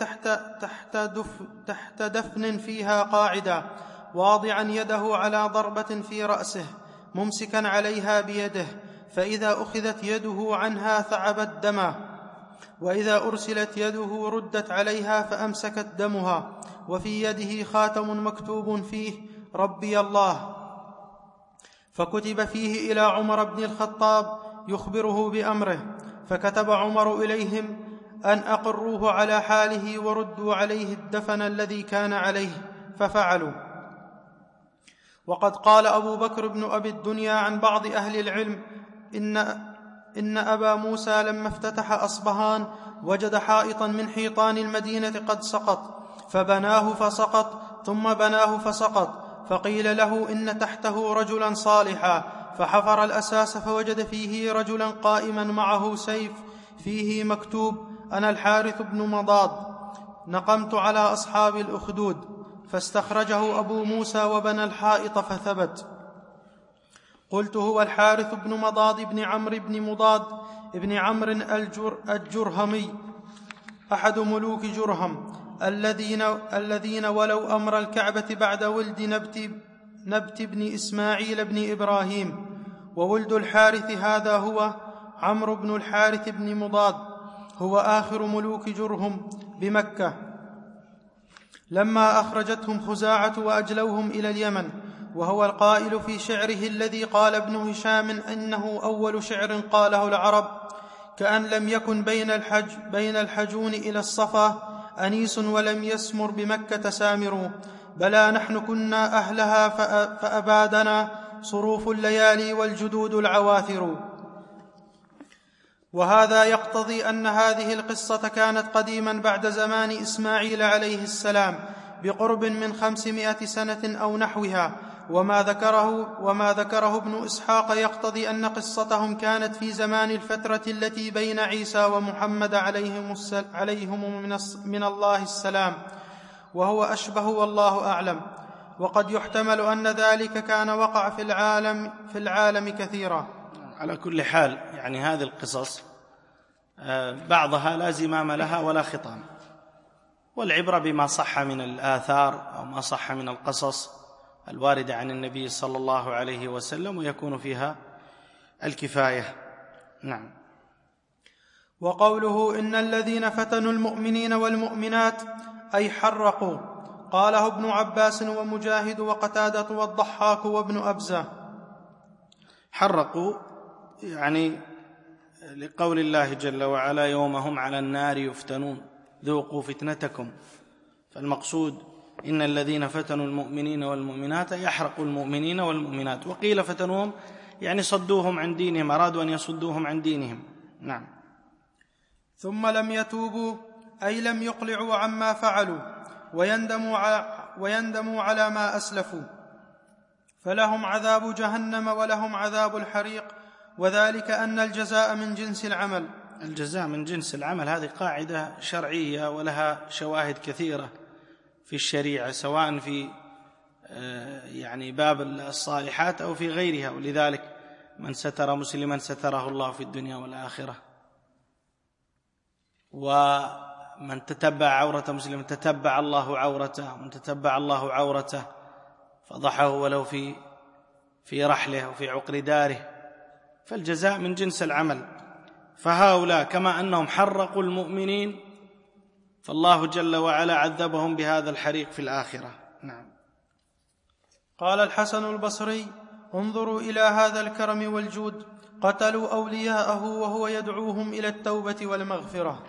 تحت دفن فيها قاعدا، واضعا يده على ضربة في رأسه ممسكا عليها بيده، فإذا أخذت يده عنها ثعبت دما، وإذا أرسلت يده ردت عليها فأمسكت دمها، وفي يده خاتم مكتوب فيه ربي الله، فكتب فيه إلى عمر بن الخطاب يخبره بأمره، فكتب عمر إليهم أن أقروه على حاله وردوا عليه الدفن الذي كان عليه، ففعلوا. وقد قال أبو بكر بن أبي الدنيا عن بعض أهل العلم إن أبا موسى لما افتتح أصبهان وجد حائطا من حيطان المدينة قد سقط، فبناه فسقط، ثم بناه فسقط، فقيل له إن تحته رجلا صالحا، فحفر الأساس فوجد فيه رجلا قائما معه سيف فيه مكتوب: أنا الحارث بن مضاد، نقمت على أصحاب الأخدود. فاستخرجه أبو موسى وبنى الحائط فثبت. قلت: هو الحارث بن مضاد بن عمرو بن مضاد بن عمرو الجرهمي، أحد ملوك جرهم الذين ولوا أمر الكعبة بعد ولد نبت بن إسماعيل بن إبراهيم. وولد الحارث هذا هو عمرو بن الحارث بن مضاد، هو آخر ملوك جرهم بمكة، لما أخرجتهم خزاعة وأجلوهم إلى اليمن. وهو القائل في شعره الذي قال ابن هشام إنه أول شعر قاله العرب: كأن لم يكن بين الحجون إلى الصفا أنيس ولم يسمر بمكة سامر، بلى نحن كنا أهلها فأبادنا صروف الليالي والجدود العواثر. وهذا يقتضي أن هذه القصة كانت قديما بعد زمان إسماعيل عليه السلام بقرب من 500 سنة أو نحوها. وما ذكره ابن إسحاق يقتضي أن قصتهم كانت في زمان الفترة التي بين عيسى ومحمد عليهم من الله السلام، وهو أشبه والله أعلم. وقد يحتمل أن ذلك كان وقع في العالم كثيرا. على كل حال، يعني هذه القصص بعضها لا زمام لها ولا خطام، والعبرة بما صح من الآثار أو ما صح من القصص الواردة عن النبي صلى الله عليه وسلم، ويكون فيها الكفاية. نعم. وقوله إن الذين فتنوا المؤمنين والمؤمنات أي حرقوا، قاله ابن عباس ومجاهد وقتادة والضحاك وابن أبزة. حرقوا يعني لقول الله جل وعلا: يوم هم على النار يفتنون ذوقوا فتنتكم. فالمقصود إن الذين فتنوا المؤمنين والمؤمنات يحرقوا المؤمنين والمؤمنات. وقيل فتنوهم يعني صدوهم عن دينهم، أرادوا أن يصدوهم عن دينهم. نعم. ثم لم يتوبوا أي لم يقلعوا عما فعلوا ويندموا على ما أسلفوا، فلهم عذاب جهنم ولهم عذاب الحريق، وذلك أن الجزاء من جنس العمل. الجزاء من جنس العمل هذه قاعدة شرعية ولها شواهد كثيرة في الشريعة، سواء في يعني باب الصالحات أو في غيرها. ولذلك من ستر مسلما ستره الله في الدنيا والآخرة، ومن تتبع عورة مسلم تتبع الله عورته، ومن تتبع الله عورته فضحه ولو في رحله وفي عقر داره. فالجزاء من جنس العمل. فهؤلاء كما أنهم حرقوا المؤمنين، فالله جل وعلا عذبهم بهذا الحريق في الآخرة. نعم. قال الحسن البصري: انظروا إلى هذا الكرم والجود، قتلوا أولياءه وهو يدعوهم إلى التوبة والمغفرة.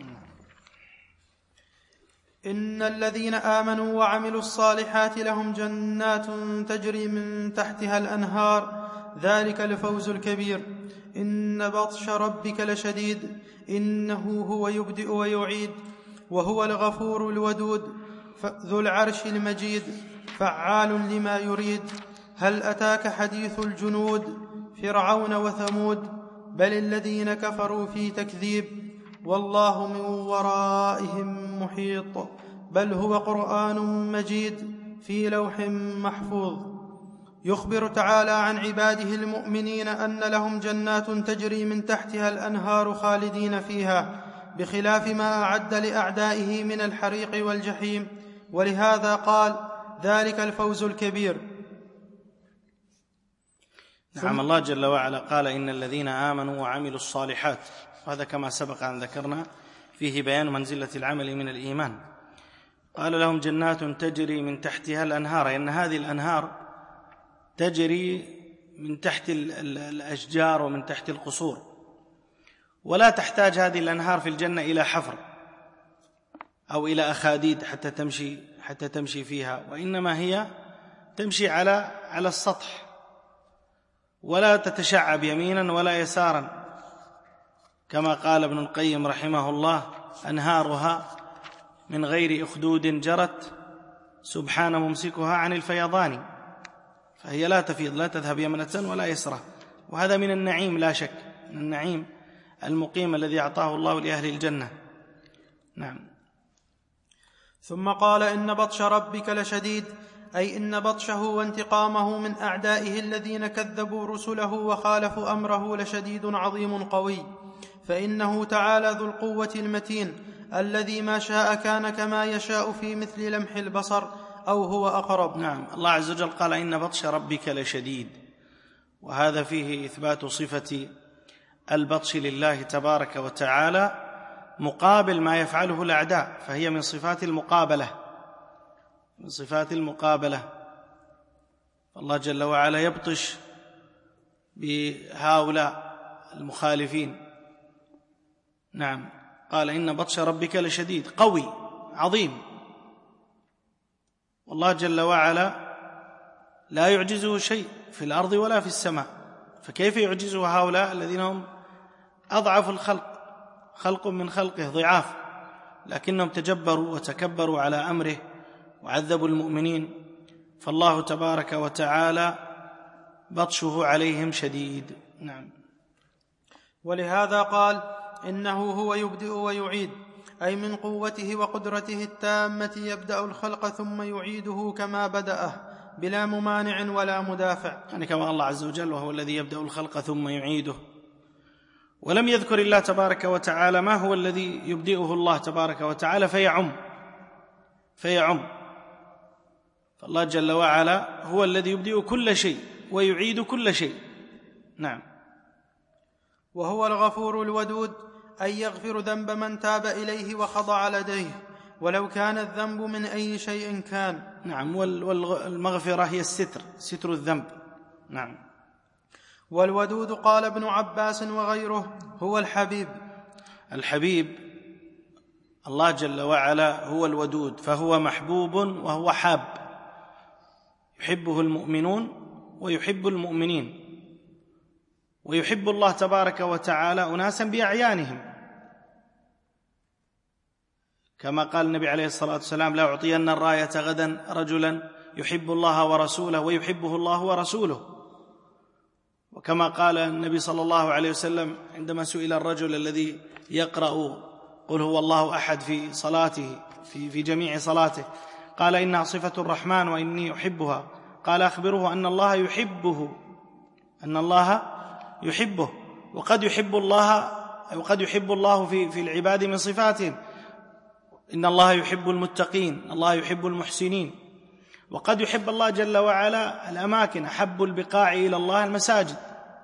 إن الذين آمنوا وعملوا الصالحات لهم جنات تجري من تحتها الأنهار، ذلك الفوز الكبير. إن بطش ربك لشديد، إنه هو يبدئ ويعيد، وهو الغفور الودود ذو العرش المجيد، فعال لما يريد. هل أتاك حديث الجنود فرعون وثمود؟ بل الذين كفروا في تكذيب، والله من ورائهم محيط. بل هو قرآن مجيد في لوح محفوظ. يخبر تعالى عن عباده المؤمنين أن لهم جنات تجري من تحتها الأنهار خالدين فيها، بخلاف ما أعد لأعدائه من الحريق والجحيم. ولهذا قال: ذلك الفوز الكبير. نعم. الله جل وعلا قال: إن الذين آمنوا وعملوا الصالحات، وهذا كما سبق أن ذكرنا فيه بيان منزلة العمل من الإيمان. قال: لهم جنات تجري من تحتها الأنهار، لأن هذه الأنهار تجري من تحت الأشجار ومن تحت القصور، ولا تحتاج هذه الأنهار في الجنة إلى حفر أو إلى أخاديد حتى تمشي فيها، وإنما هي تمشي على السطح، ولا تتشعب يمينا ولا يسارا، كما قال ابن القيم رحمه الله: أنهارها من غير أخدود جرت، سبحان ممسكها عن الفيضان. فهي لا تفيض، لا تذهب يمنة ولا يسرى، وهذا من النعيم لا شك، من النعيم المقيم الذي أعطاه الله لأهل الجنة. نعم. ثم قال: إن بطش ربك لشديد، أي إن بطشه وانتقامه من أعدائه الذين كذبوا رسله وخالفوا أمره لشديد عظيم قوي، فإنه تعالى ذو القوة المتين الذي ما شاء كان كما يشاء في مثل لمح البصر أو هو أقرب. نعم. الله عز وجل قال: إن بطش ربك لشديد، وهذا فيه إثبات صفة البطش لله تبارك وتعالى مقابل ما يفعله الأعداء، فهي من صفات المقابلة، من صفات المقابلة. الله جل وعلا يبطش بهؤلاء المخالفين. نعم. قال: إن بطش ربك لشديد، قوي عظيم. والله جل وعلا لا يعجزه شيء في الأرض ولا في السماء، فكيف يعجزه هؤلاء الذين هم أضعف الخلق، خلق من خلقه ضعاف، لكنهم تجبروا وتكبروا على أمره وعذبوا المؤمنين، فالله تبارك وتعالى بطشه عليهم شديد. نعم. ولهذا قال: إنه هو يبدئ ويعيد، أي من قوته وقدرته التامة يبدأ الخلق ثم يعيده كما بدأه بلا ممانع ولا مدافع، يعني كما الله عز وجل: وهو الذي يبدأ الخلق ثم يعيده. ولم يذكر الله تبارك وتعالى ما هو الذي يبدئه الله تبارك وتعالى فيعم. فالله جل وعلا هو الذي يبدئ كل شيء ويعيد كل شيء. نعم. وهو الغفور الودود، أي يغفر ذنب من تاب إليه وخضع لديه ولو كان الذنب من أي شيء كان. نعم. والمغفرة هي الستر، ستر الذنب. نعم. والودود قال ابن عباس وغيره هو الحبيب. الحبيب الله جل وعلا هو الودود، فهو محبوب وهو حاب، يحبه المؤمنون ويحب المؤمنين، ويحب الله تبارك وتعالى أناسا بأعيانهم، كما قال النبي عليه الصلاة والسلام: لا أعطين الراية غدا رجلا يحب الله ورسوله ويحبه الله ورسوله. وكما قال النبي صلى الله عليه وسلم عندما سئل الرجل الذي يقرأ قل هو الله أحد في صلاته في جميع صلاته، قال: إنها صفة الرحمن وإني أحبها. قال: أخبره أن الله يحبه، وقد يحب الله في العباد من صفاتهم، إن الله يحب المتقين، الله يحب المحسنين. وقد يحب الله جل وعلا الأماكن، أحب البقاع إلى الله المساجد.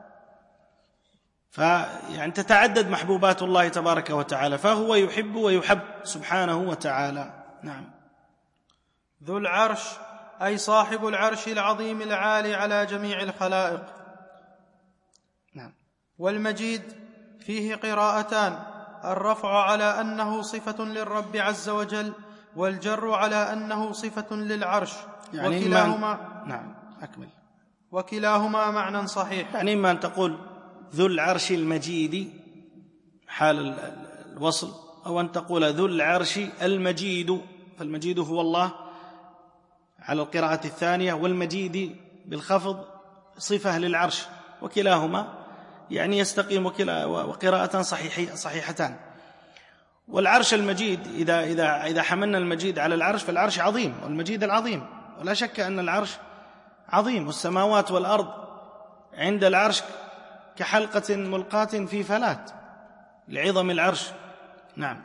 فيعني تتعدد محبوبات الله تبارك وتعالى، فهو يحب ويحب سبحانه وتعالى. نعم. ذو العرش، أي صاحب العرش العظيم العالي على جميع الخلائق. نعم. والمجيد فيه قراءتان: الرفع على أنه صفة للرب عز وجل، والجر على أنه صفة للعرش، يعني وكلاهما نعم أكمل. وكلاهما معنى صحيح. يعني إما أن تقول ذو العرش المجيد حال الوصل، أو أن تقول ذو العرش المجيد، فالمجيد هو الله على القراءة الثانية، والمجيد بالخفض صفة للعرش، وكلاهما يعني يستقيم وقراءة صحيحتان. والعرش المجيد إذا حملنا المجيد على العرش، فالعرش عظيم، والمجيد العظيم، ولا شك أن العرش عظيم، والسماوات والأرض عند العرش كحلقة ملقاة في فلاة لعظم العرش. نعم.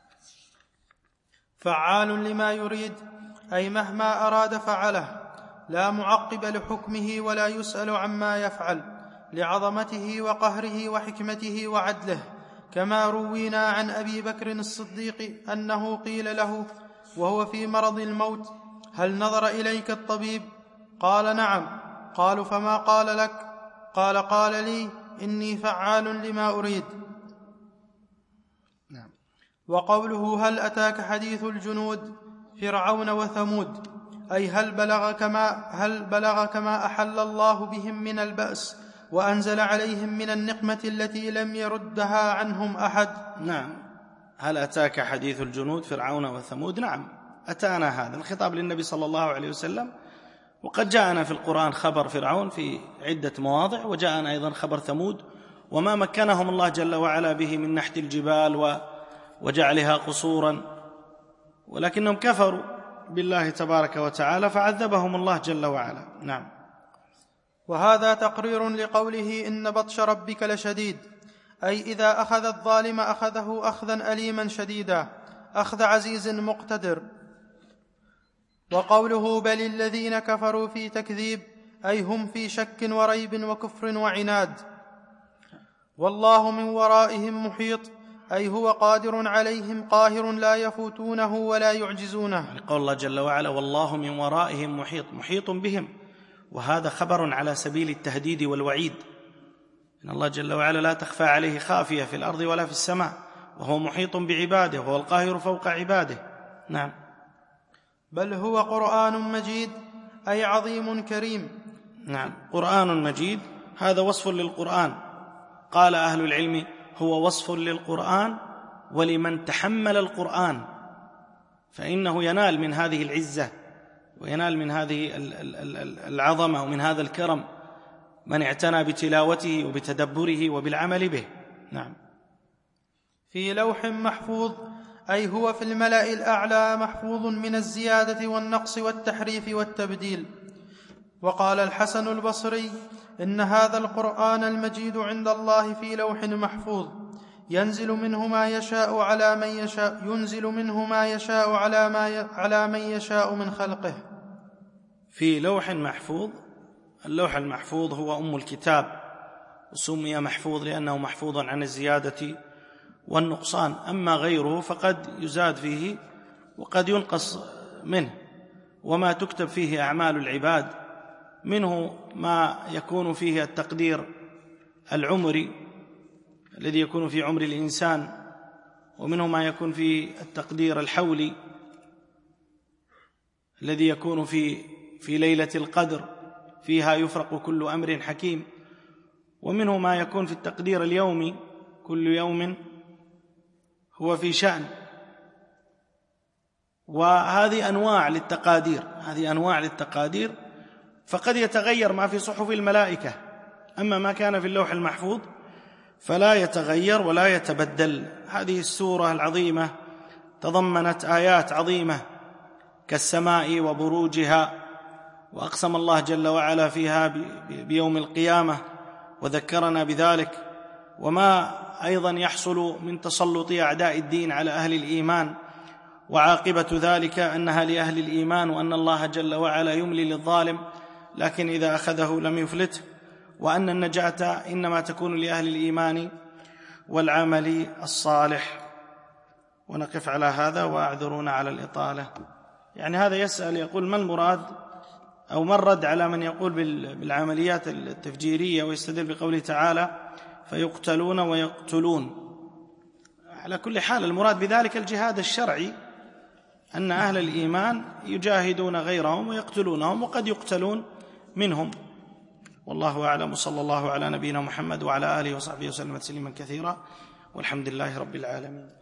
فعال لما يريد، أي مهما أراد فعله، لا معقب لحكمه ولا يسأل عما يفعل، لعظمته وقهره وحكمته وعدله، كما روينا عن أبي بكر الصديق أنه قيل له وهو في مرض الموت: هل نظر إليك الطبيب؟ قال: نعم. قالوا: فما قال لك؟ قال لي: إني فعال لما أريد. نعم. وقوله: هل أتاك حديث الجنود فرعون وثمود، أي هل بلغك ما أحل الله بهم من البأس وأنزل عليهم من النقمة التي لم يردها عنهم أحد؟ نعم. هل أتاك حديث الجنود فرعون وثمود؟ نعم، أتانا هذا الخطاب للنبي صلى الله عليه وسلم، وقد جاءنا في القرآن خبر فرعون في عدة مواضع، وجاءنا أيضا خبر ثمود وما مكنهم الله جل وعلا به من نحت الجبال وجعلها قصورا، ولكنهم كفروا بالله تبارك وتعالى فعذبهم الله جل وعلا. نعم. وهذا تقرير لقوله إن بطش ربك لشديد، أي إذا أخذ الظالم أخذه أخذا أليما شديدا، أخذ عزيز مقتدر. وقوله بل الذين كفروا في تكذيب، أي هم في شك وريب وكفر وعناد. والله من ورائهم محيط، أي هو قادر عليهم قاهر لا يفوتونه ولا يعجزونه. قول الله جل وعلا والله من ورائهم محيط، محيط بهم، وهذا خبر على سبيل التهديد والوعيد. إن الله جل وعلا لا تخفى عليه خافية في الأرض ولا في السماء، وهو محيط بعباده، وهو القاهر فوق عباده. نعم. بل هو قرآن مجيد، أي عظيم كريم. نعم، قرآن مجيد، هذا وصف للقرآن. قال أهل العلم هو وصف للقرآن ولمن تحمل القرآن، فإنه ينال من هذه العزة وينال من هذه العظمة ومن هذا الكرم من اعتنى بتلاوته وبتدبره وبالعمل به. نعم. في لوح محفوظ، أي هو في الملأ الأعلى محفوظ من الزيادة والنقص والتحريف والتبديل. وقال الحسن البصري إن هذا القرآن المجيد عند الله في لوح محفوظ، ينزل منه ما يشاء على من يشاء، ينزل منه ما يشاء على من يشاء من خلقه. في لوح محفوظ. اللوح المحفوظ هو أم الكتاب، وسمي محفوظ لأنه محفوظ عن الزيادة والنقصان. أما غيره فقد يزاد فيه وقد ينقص منه، وما تكتب فيه أعمال العباد، منه ما يكون فيه التقدير العمري الذي يكون في عمر الإنسان، ومنه ما يكون في التقدير الحولي الذي يكون في ليلة القدر فيها يفرق كل أمر حكيم، ومنه ما يكون في التقدير اليومي كل يوم هو في شأن. وهذه أنواع للتقادير، هذه أنواع للتقادير، فقد يتغير ما في صحف الملائكة، أما ما كان في اللوح المحفوظ فلا يتغير ولا يتبدل. هذه السورة العظيمة تضمنت آيات عظيمة كالسماء وبروجها، وأقسم الله جل وعلا فيها بيوم القيامة وذكرنا بذلك، وما أيضا يحصل من تسلط أعداء الدين على أهل الإيمان، وعاقبة ذلك أنها لأهل الإيمان، وأن الله جل وعلا يملي للظالم لكن إذا أخذه لم يفلته، وأن النجاة إنما تكون لأهل الإيمان والعمل الصالح. ونقف على هذا وأعذرونا على الإطالة. يعني هذا يسأل يقول ما المراد أو ما الرد على من يقول بالعمليات التفجيرية ويستدل بقوله تعالى فيقتلون ويقتلون؟ على كل حال المراد بذلك الجهاد الشرعي، أن أهل الإيمان يجاهدون غيرهم ويقتلونهم وقد يقتلون منهم. والله أعلم، صلى الله على نبينا محمد وعلى آله وصحبه وسلم تسليما كثيرا، والحمد لله رب العالمين.